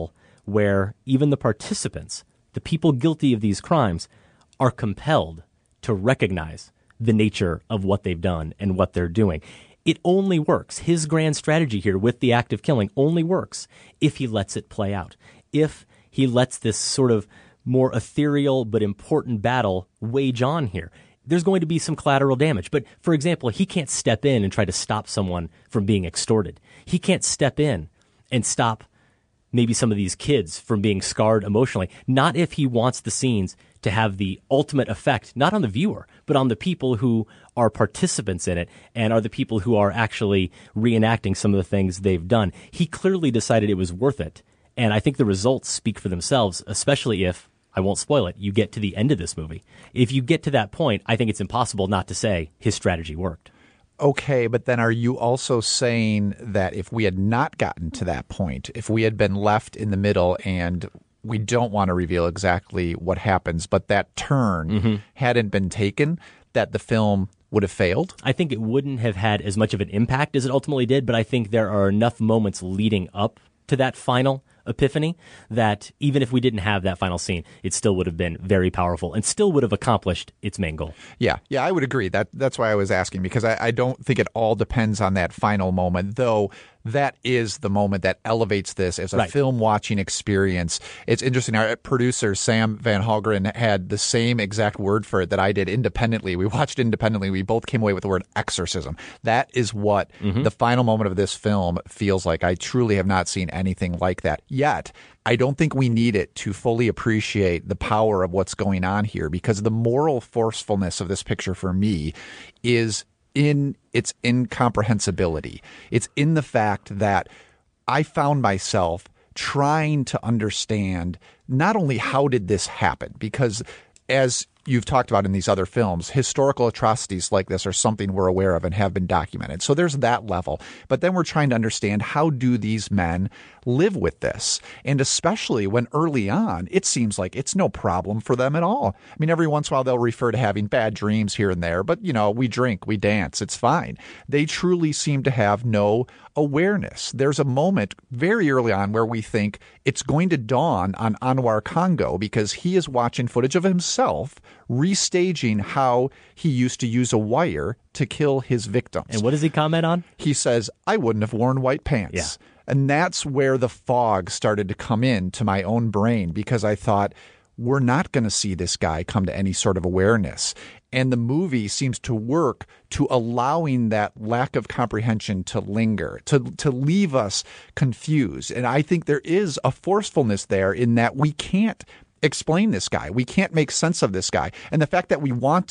where even the participants, the people guilty of these crimes, are compelled to recognize the nature of what they've done and what they're doing. It only works. His grand strategy here with the act of killing only works if he lets it play out. If he lets this sort of more ethereal but important battle wage on here. There's going to be some collateral damage. But, for example, he can't step in and try to stop someone from being extorted. He can't step in and stop maybe some of these kids from being scarred emotionally. Not if he wants the scenes to have the ultimate effect, not on the viewer, but on the people who are participants in it and are the people who are actually reenacting some of the things they've done. He clearly decided it was worth it. And I think the results speak for themselves, especially if, I won't spoil it, you get to the end of this movie. If you get to that point, I think it's impossible not to say his strategy worked. Okay, but then are you also saying that if we had not gotten to that point, if we had been left in the middle and we don't want to reveal exactly what happens, but that turn hadn't been taken, that the film would have failed? I think it wouldn't have had as much of an impact as it ultimately did, but I think there are enough moments leading up to that final epiphany that even if we didn't have that final scene, it still would have been very powerful and still would have accomplished its main goal. Yeah, I would agree. That's why I was asking, because I don't think it all depends on that final moment, though that is the moment that elevates this as a film watching experience. It's interesting. Our producer, Sam Van Halgren, had the same exact word for it that I did independently. We watched independently. We both came away with the word exorcism. That is what the final moment of this film feels like. I truly have not seen anything like that yet. I don't think we need it to fully appreciate the power of what's going on here, because the moral forcefulness of this picture for me is in its incomprehensibility. It's in the fact that I found myself trying to understand not only how did this happen, because as you've talked about in these other films, historical atrocities like this are something we're aware of and have been documented. So there's that level. But then we're trying to understand, how do these men live with this? And especially when early on, it seems like it's no problem for them at all. I mean, every once in a while they'll refer to having bad dreams here and there, but, you know, we drink, we dance, it's fine. They truly seem to have no awareness. There's a moment very early on where we think it's going to dawn on Anwar Congo, because he is watching footage of himself restaging how he used to use a wire to kill his victims. And what does he comment on? He says, I wouldn't have worn white pants. Yeah. And that's where the fog started to come in to my own brain, because I thought, we're not going to see this guy come to any sort of awareness. And the movie seems to work to allowing that lack of comprehension to linger, to leave us confused. And I think there is a forcefulness there in that we can't explain this guy. We can't make sense of this guy. And the fact that we want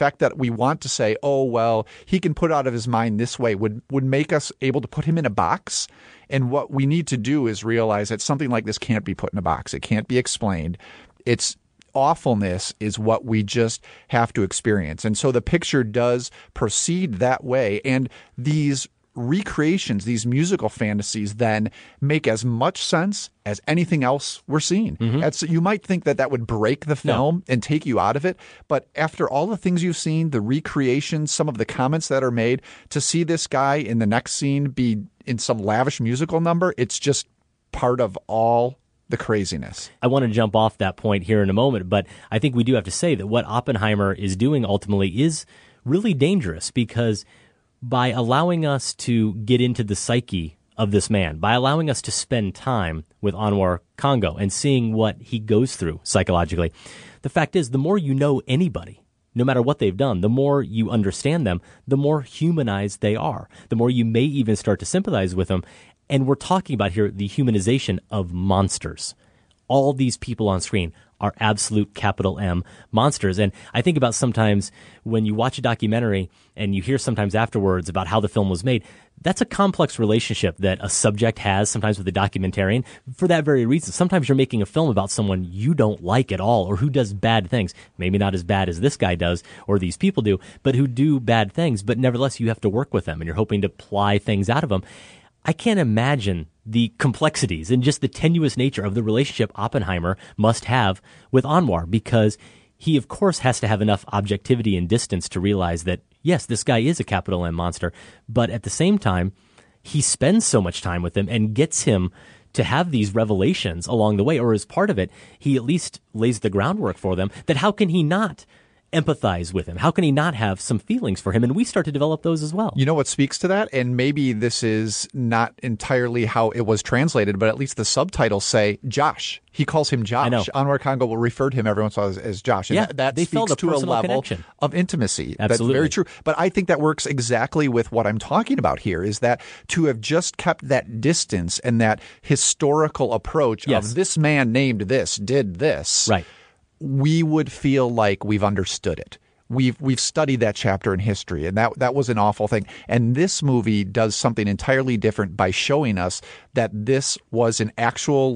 to say, oh, well, he can put out of his mind this way would make us able to put him in a box. And what we need to do is realize that something like this can't be put in a box. It can't be explained. Its awfulness is what we just have to experience. And so the picture does proceed that way. And these recreations, these musical fantasies, then make as much sense as anything else we're seeing. You might think that would break the film and take you out of it, but after all the things you've seen, the recreations, some of the comments that are made, to see this guy in the next scene be in some lavish musical number, it's just part of all the craziness. I want to jump off that point here in a moment, but I think we do have to say that what Oppenheimer is doing ultimately is really dangerous, because by allowing us to get into the psyche of this man, by allowing us to spend time with Anwar Congo and seeing what he goes through psychologically, the fact is, the more you know anybody, no matter what they've done, the more you understand them, the more humanized they are, the more you may even start to sympathize with them. And we're talking about here the humanization of monsters. All these people on screen are absolute capital M monsters. And I think about sometimes when you watch a documentary and you hear sometimes afterwards about how the film was made, that's a complex relationship that a subject has sometimes with a documentarian for that very reason. Sometimes you're making a film about someone you don't like at all, or who does bad things, maybe not as bad as this guy does or these people do, but who do bad things. But nevertheless, you have to work with them and you're hoping to ply things out of them. I can't imagine the complexities and just the tenuous nature of the relationship Oppenheimer must have with Anwar, because he, of course, has to have enough objectivity and distance to realize that, yes, this guy is a capital M monster, but at the same time, he spends so much time with him and gets him to have these revelations along the way, or as part of it, he at least lays the groundwork for them, that how can he not empathize with him? How can he not have some feelings for him? And we start to develop those as well. You know what speaks to that? And maybe this is not entirely how it was translated, but at least the subtitles say Josh. He calls him Josh. I know. Anwar Congo will refer to him every once in a while as Josh. And Yeah, that they speaks felt a to a personal level connection. of intimacy. Absolutely. That's very true. But I think that works exactly with what I'm talking about here, is that to have just kept that distance and that historical approach of this man named this, did this, right, we would feel like we've understood it. We've studied that chapter in history, and that was an awful thing. And this movie does something entirely different by showing us that this was an actual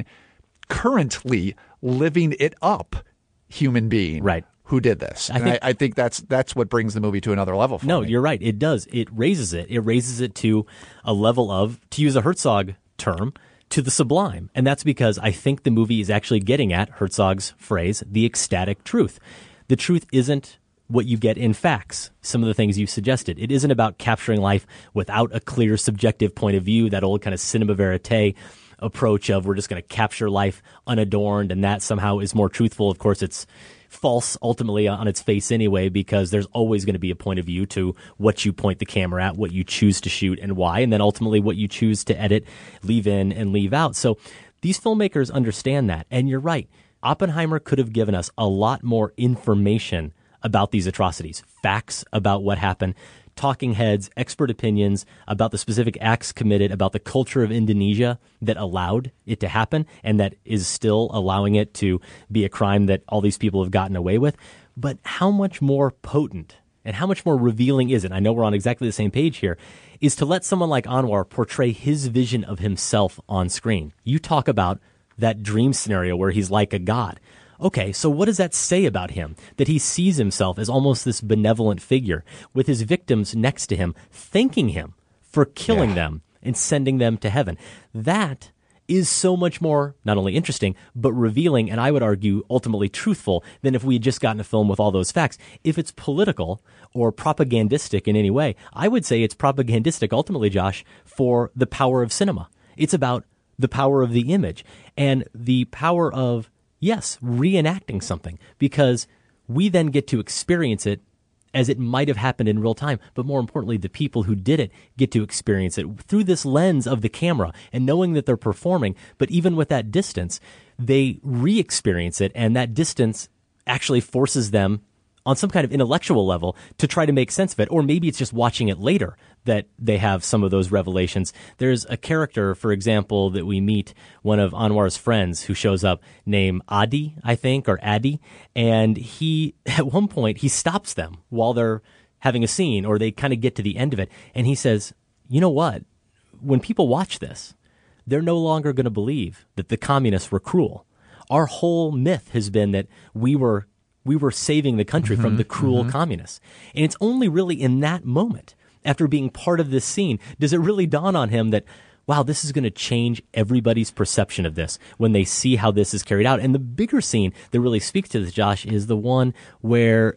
currently living it up human being, right, who did this. I think that's what brings the movie to another level for me. No, you're right. It does. It raises it. It raises it to a level of, to use a Herzog term, to the sublime. And that's because I think the movie is actually getting at Herzog's phrase, the ecstatic truth. The truth isn't what you get in facts, some of the things you suggested. It isn't about capturing life without a clear subjective point of view, that old kind of cinema verite approach of we're just going to capture life unadorned and that somehow is more truthful. Of course, it's false ultimately on its face anyway, because there's always going to be a point of view to what you point the camera at, what you choose to shoot and why, and then ultimately what you choose to edit, leave in and leave out. So these filmmakers understand that. And you're right. Oppenheimer could have given us a lot more information about these atrocities, facts about what happened, talking heads, expert opinions about the specific acts committed, about the culture of Indonesia that allowed it to happen and that is still allowing it to be a crime that all these people have gotten away with. But how much more potent and how much more revealing is it? I know we're on exactly the same page here, is to let someone like Anwar portray his vision of himself on screen. You talk about that dream scenario where he's like a god. Okay, so what does that say about him? That he sees himself as almost this benevolent figure with his victims next to him, thanking him for killing them and sending them to heaven. That is so much more not only interesting, but revealing, and I would argue ultimately truthful, than if we had just gotten a film with all those facts. If it's political or propagandistic in any way, I would say it's propagandistic ultimately, Josh, for the power of cinema. It's about the power of the image and the power of, yes, reenacting something, because we then get to experience it as it might have happened in real time. But more importantly, the people who did it get to experience it through this lens of the camera and knowing that they're performing. But even with that distance, they re-experience it, and that distance actually forces them on some kind of intellectual level to try to make sense of it. Or maybe it's just watching it later that they have some of those revelations. There's a character, for example, that we meet, one of Anwar's friends who shows up named Adi, I think, or Adi. And he, at one point, he stops them while they're having a scene, or they kind of get to the end of it. And he says, you know what? When people watch this, they're no longer going to believe that the communists were cruel. Our whole myth has been that we were saving the country from the cruel communists. And it's only really in that moment, after being part of this scene, does it really dawn on him that, wow, this is going to change everybody's perception of this when they see how this is carried out. And the bigger scene that really speaks to this, Josh, is the one where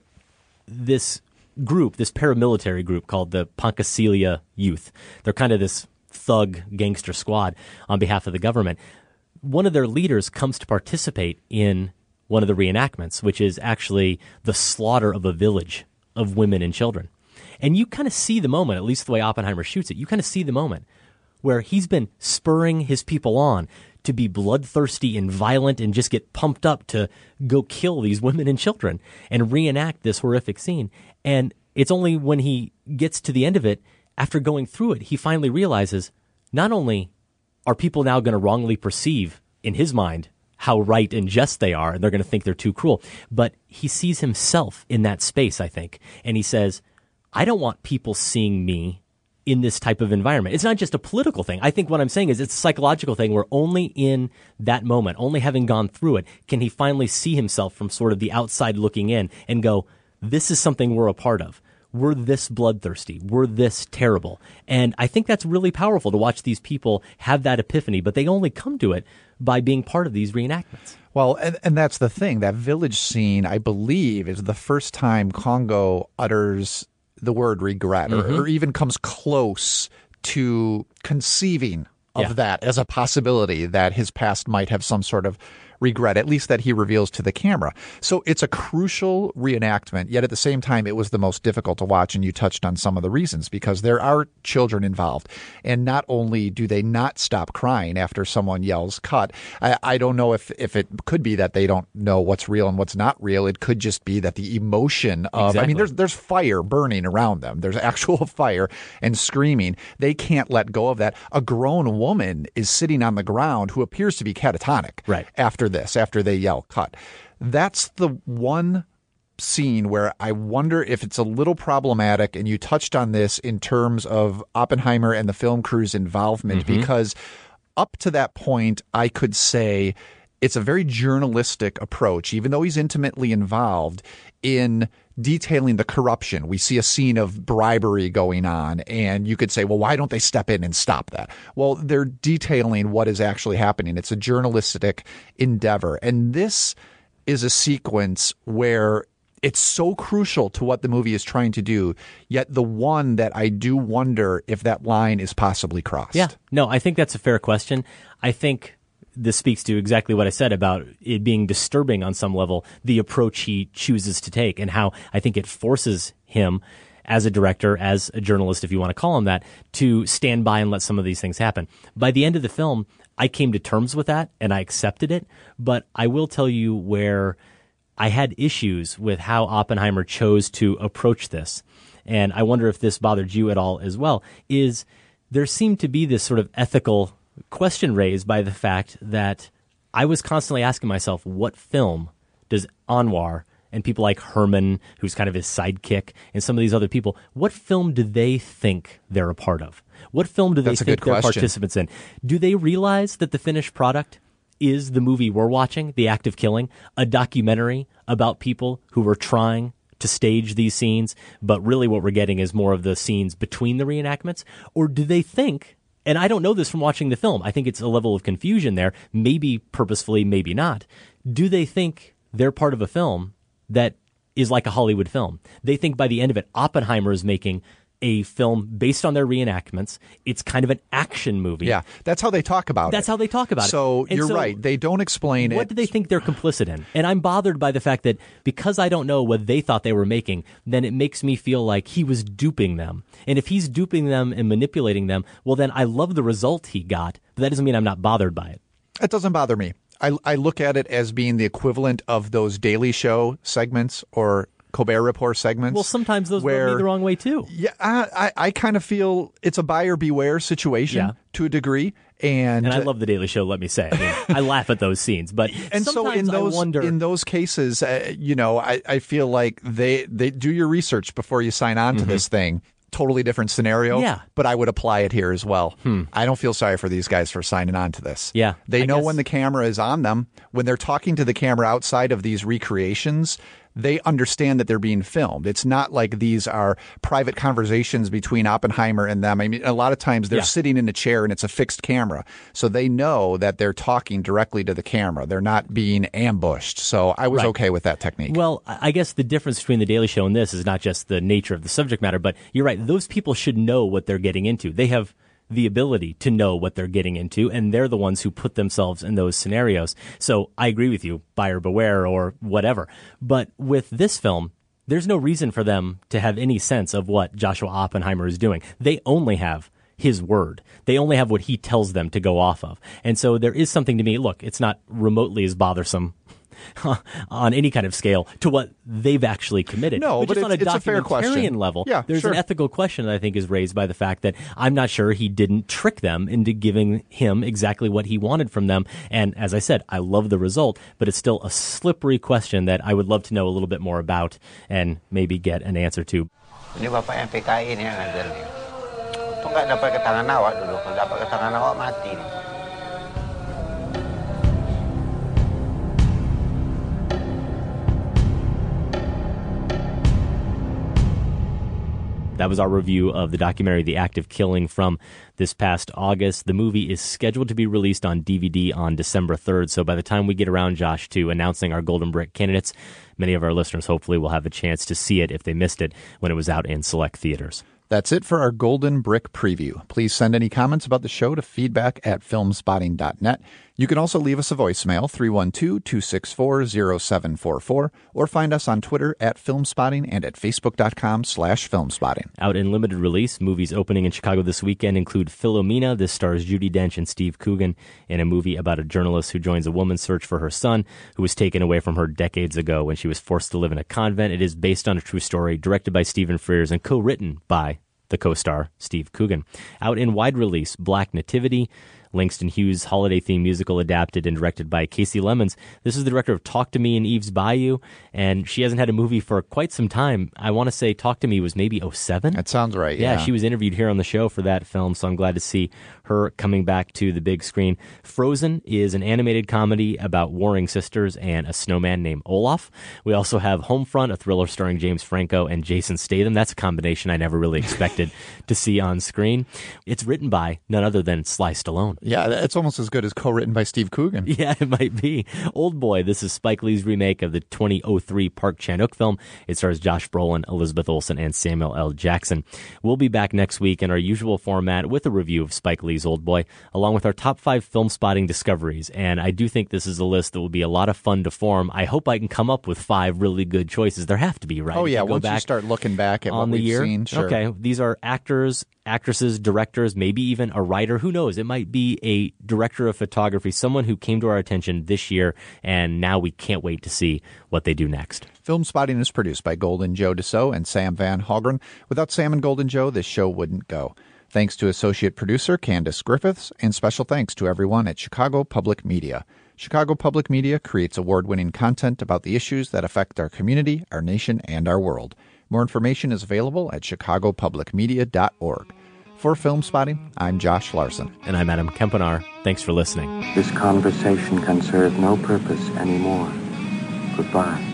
this group, this paramilitary group called the Pancasila Youth, they're kind of this thug gangster squad on behalf of the government. One of their leaders comes to participate in one of the reenactments, which is actually the slaughter of a village of women and children. And you kind of see the moment, at least the way Oppenheimer shoots it, you kind of see the moment where he's been spurring his people on to be bloodthirsty and violent and just get pumped up to go kill these women and children and reenact this horrific scene. And it's only when he gets to the end of it, after going through it, he finally realizes not only are people now going to wrongly perceive, in his mind, how right and just they are, and they're going to think they're too cruel. But he sees himself in that space, I think. And he says, I don't want people seeing me in this type of environment. It's not just a political thing. I think what I'm saying is it's a psychological thing where only in that moment, only having gone through it, can he finally see himself from sort of the outside looking in and go, this is something we're a part of. We're this bloodthirsty. We're this terrible. And I think that's really powerful to watch these people have that epiphany, but they only come to it by being part of these reenactments. Well, and that's the thing. That village scene, I believe, is the first time Congo utters the word regret or even comes close to conceiving of that as a possibility that his past might have some sort of regret, at least that he reveals to the camera. So it's a crucial reenactment, yet at the same time, it was the most difficult to watch, and you touched on some of the reasons, because there are children involved. And not only do they not stop crying after someone yells, cut, I don't know if it could be that they don't know what's real and what's not real. It could just be that the emotion of, I mean, there's fire burning around them. There's actual fire and screaming. They can't let go of that. A grown woman is sitting on the ground who appears to be catatonic after they yell cut. That's the one scene where I wonder if it's a little problematic, and you touched on this in terms of Oppenheimer and the film crew's involvement, because up to that point, I could say it's a very journalistic approach, even though he's intimately involved in detailing the corruption. We see a scene of bribery going on, and you could say, well, why don't they step in and stop that? Well, they're detailing what is actually happening. It's a journalistic endeavor. And this is a sequence where it's so crucial to what the movie is trying to do, yet the one that I do wonder if that line is possibly crossed. Yeah, no, I think that's a fair question. I think this speaks to exactly what I said about it being disturbing on some level, the approach he chooses to take, and how I think it forces him as a director, as a journalist, if you want to call him that, to stand by and let some of these things happen. By the end of the film, I came to terms with that and I accepted it, but I will tell you where I had issues with how Oppenheimer chose to approach this, and I wonder if this bothered you at all as well, is there seemed to be this sort of ethical question raised by the fact that I was constantly asking myself, what film does Anwar and people like Herman, who's kind of his sidekick, and some of these other people, what film do they think they're a part of? What film do they think they're participants in? Do they realize that the finished product is the movie we're watching, The Act of Killing, a documentary about people who were trying to stage these scenes, but really what we're getting is more of the scenes between the reenactments? Or do they think, and I don't know this from watching the film, I think it's a level of confusion there, maybe purposefully, maybe not. Do they think they're part of a film that is like a Hollywood film? They think by the end of it, Oppenheimer is making a film based on their reenactments. It's kind of an action movie. Yeah, that's how they talk about it. That's how they talk about it. So you're right. They don't explain it. What do they think they're complicit in? And I'm bothered by the fact that because I don't know what they thought they were making, then it makes me feel like he was duping them. And if he's duping them and manipulating them, well, then I love the result he got, but that doesn't mean I'm not bothered by it. It doesn't bother me. I look at it as being the equivalent of those Daily Show segments or Colbert Report segments. Well, sometimes those rub me the wrong way, too. Yeah, I kind of feel it's a buyer beware situation to a degree. And I love the Daily Show, let me say. I mean, I laugh at those scenes. But and sometimes so I wonder, in those cases, I feel like they do your research before you sign on to this thing. Totally different scenario. Yeah. But I would apply it here as well. I don't feel sorry for these guys for signing on to this. Yeah. They know when the camera is on them. When they're talking to the camera outside of these recreations, they understand that they're being filmed. It's not like these are private conversations between Oppenheimer and them. I mean, a lot of times they're sitting in a chair and it's a fixed camera. So they know that they're talking directly to the camera. They're not being ambushed. So I was okay with that technique. Well, I guess the difference between the Daily Show and this is not just the nature of the subject matter, but you're right. Those people should know what they're getting into. They have the ability to know what they're getting into, and they're the ones who put themselves in those scenarios. So I agree with you, buyer beware or whatever. But with this film, there's no reason for them to have any sense of what Joshua Oppenheimer is doing. They only have his word. They only have what he tells them to go off of. And so there is something to me, look, it's not remotely as bothersome on any kind of scale to what they've actually committed. No, but just on a it's a fair question. documentarian level, there's an ethical question that I think is raised by the fact that I'm not sure he didn't trick them into giving him exactly what he wanted from them. And as I said, I love the result, but it's still a slippery question that I would love to know a little bit more about and maybe get an answer to. Ini Bapak yang PKI ini yang ngajar nih. Itu nggak dapat ke tangan awak dulu. Kalau dapat ke tangan awak mati nih. That was our review of the documentary The Act of Killing from this past August. The movie is scheduled to be released on DVD on December 3rd. So by the time we get around, Josh, to announcing our Golden Brick candidates, many of our listeners hopefully will have a chance to see it if they missed it when it was out in select theaters. That's it for our Golden Brick preview. Please send any comments about the show to feedback@filmspotting.net. You can also leave us a voicemail, 312-264-0744, or find us on Twitter @filmspotting and at facebook.com/filmspotting. Out in limited release, movies opening in Chicago this weekend include Philomena. This stars Judi Dench and Steve Coogan in a movie about a journalist who joins a woman's search for her son, who was taken away from her decades ago when she was forced to live in a convent. It is based on a true story, directed by Stephen Frears and co-written by the co-star Steve Coogan. Out in wide release, Black Nativity, Langston Hughes' holiday-themed musical adapted and directed by Casey Lemons. This is the director of Talk to Me and Eve's Bayou, and she hasn't had a movie for quite some time. I want to say Talk to Me was maybe 2007? That sounds right, yeah. She was interviewed here on the show for that film, so I'm glad to see her coming back to the big screen. Frozen is an animated comedy about warring sisters and a snowman named Olaf. We also have Homefront, a thriller starring James Franco and Jason Statham. That's a combination I never really expected to see on screen. It's written by none other than Sly Stallone. Yeah, it's almost as good as co-written by Steve Coogan. Yeah, it might be. Old Boy, this is Spike Lee's remake of the 2003 Park Chan-wook film. It stars Josh Brolin, Elizabeth Olsen, and Samuel L. Jackson. We'll be back next week in our usual format with a review of Spike Lee's Old Boy, along with our top 5 film spotting discoveries. And I do think this is a list that will be a lot of fun to form. I hope I can come up with 5 really good choices. There have to be, right? Oh, yeah, once you start looking back at what we've seen. Sure. Okay, these are actors, actresses, directors, maybe even a writer. Who knows? It might be a director of photography, someone who came to our attention this year, and now we can't wait to see what they do next. Film Spotting is produced by Golden Joe Dassault and Sam Van Hallgren. Without Sam and Golden Joe, this show wouldn't go. Thanks to associate producer Candace Griffiths, and special thanks to everyone at Chicago Public Media. Chicago Public Media creates award-winning content about the issues that affect our community, our nation, and our world. More information is available at chicagopublicmedia.org. For Film Spotting, I'm Josh Larson. And I'm Adam Kempenaar. Thanks for listening. This conversation can serve no purpose anymore. Goodbye.